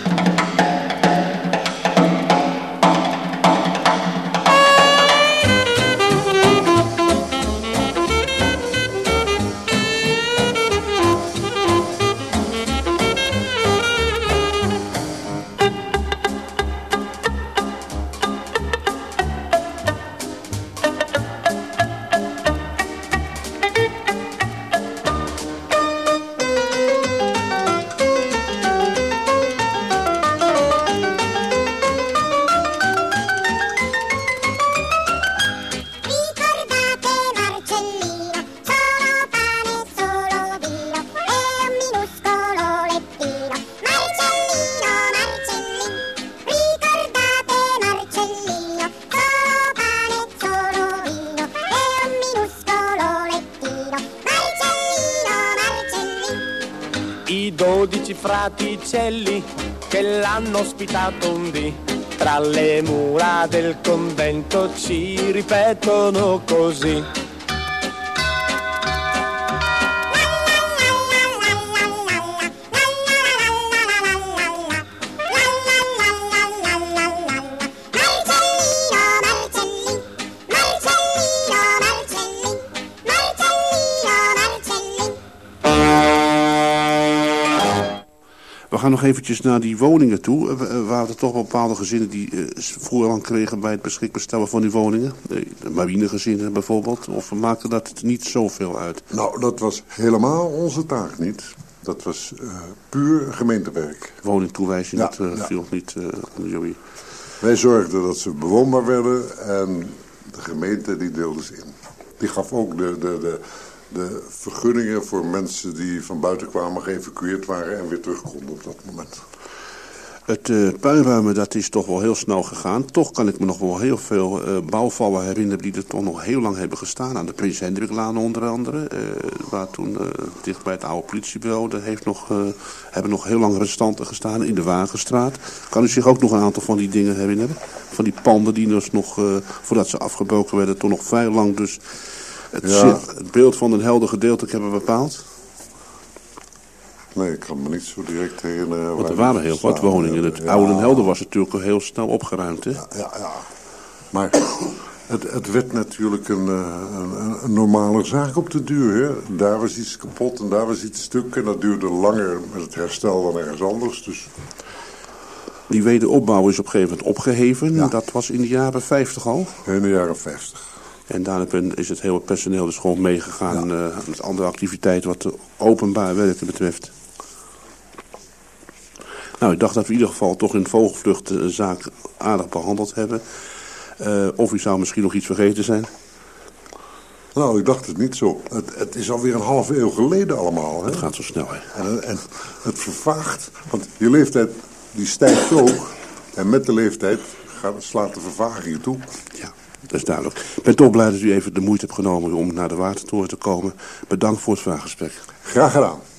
Dodici fraticelli che l'hanno ospitato un dì tra le mura del convento ci ripetono così. We gaan nog eventjes naar die woningen toe. Uh, waren er toch bepaalde gezinnen die uh, voorrang kregen bij het beschikbaar stellen van die woningen? Uh, de marinegezinnen bijvoorbeeld. Of maakte dat het niet zoveel uit? Nou, dat was helemaal onze taak niet. Dat was uh, puur gemeentewerk. Woningtoewijzing, ja, dat uh, ja. viel niet uh, onder jullie. Wij zorgden dat ze bewoonbaar werden en de gemeente die deelde ze in. Die gaf ook de... de, de de vergunningen voor mensen die van buiten kwamen, geëvacueerd waren en weer terug konden op dat moment. Het uh, puinruimen, dat is toch wel heel snel gegaan. Toch kan ik me nog wel heel veel uh, bouwvallen herinneren die er toch nog heel lang hebben gestaan. Aan de Prins Hendriklaan onder andere. Uh, waar toen uh, dicht bij het oude politiebureau, daar heeft nog, uh, hebben nog heel lang restanten gestaan in de Wagenstraat. Kan u zich ook nog een aantal van die dingen herinneren? Van die panden die dus nog, uh, voordat ze afgebroken werden, toch nog vrij lang dus... Het, ja. het beeld van een helder gedeelte hebben bepaald? Nee, ik kan me niet zo direct herinneren. Want er waren heel wat woningen. Het ja. oude Den Helder was natuurlijk al heel snel opgeruimd. Hè? Ja, ja, ja. Maar het, het werd natuurlijk een, een, een normale zaak op de duur. Hè? Daar was iets kapot en daar was iets stuk. En dat duurde langer met het herstel dan ergens anders. Dus... Die wederopbouw is op een gegeven moment opgeheven. Ja. Dat was in de jaren vijftig al? In de jaren vijftig. En daarna is het hele personeel dus gewoon meegegaan ja. uh, met andere activiteiten wat de openbaar werken betreft. Nou, ik dacht dat we in ieder geval toch in vogelvlucht de zaak aardig behandeld hebben. Uh, of u zou misschien nog iets vergeten zijn? Nou, ik dacht het niet zo. Het, het is alweer een half eeuw geleden allemaal. Hè? Het gaat zo snel, hè? En, en het vervaagt, want je leeftijd die stijgt ook. En met de leeftijd gaat, slaat de vervaging toe. Ja. Dat is duidelijk. Ik ben toch blij dat u even de moeite hebt genomen om naar de Watertoren te komen. Bedankt voor het vraaggesprek. Graag gedaan.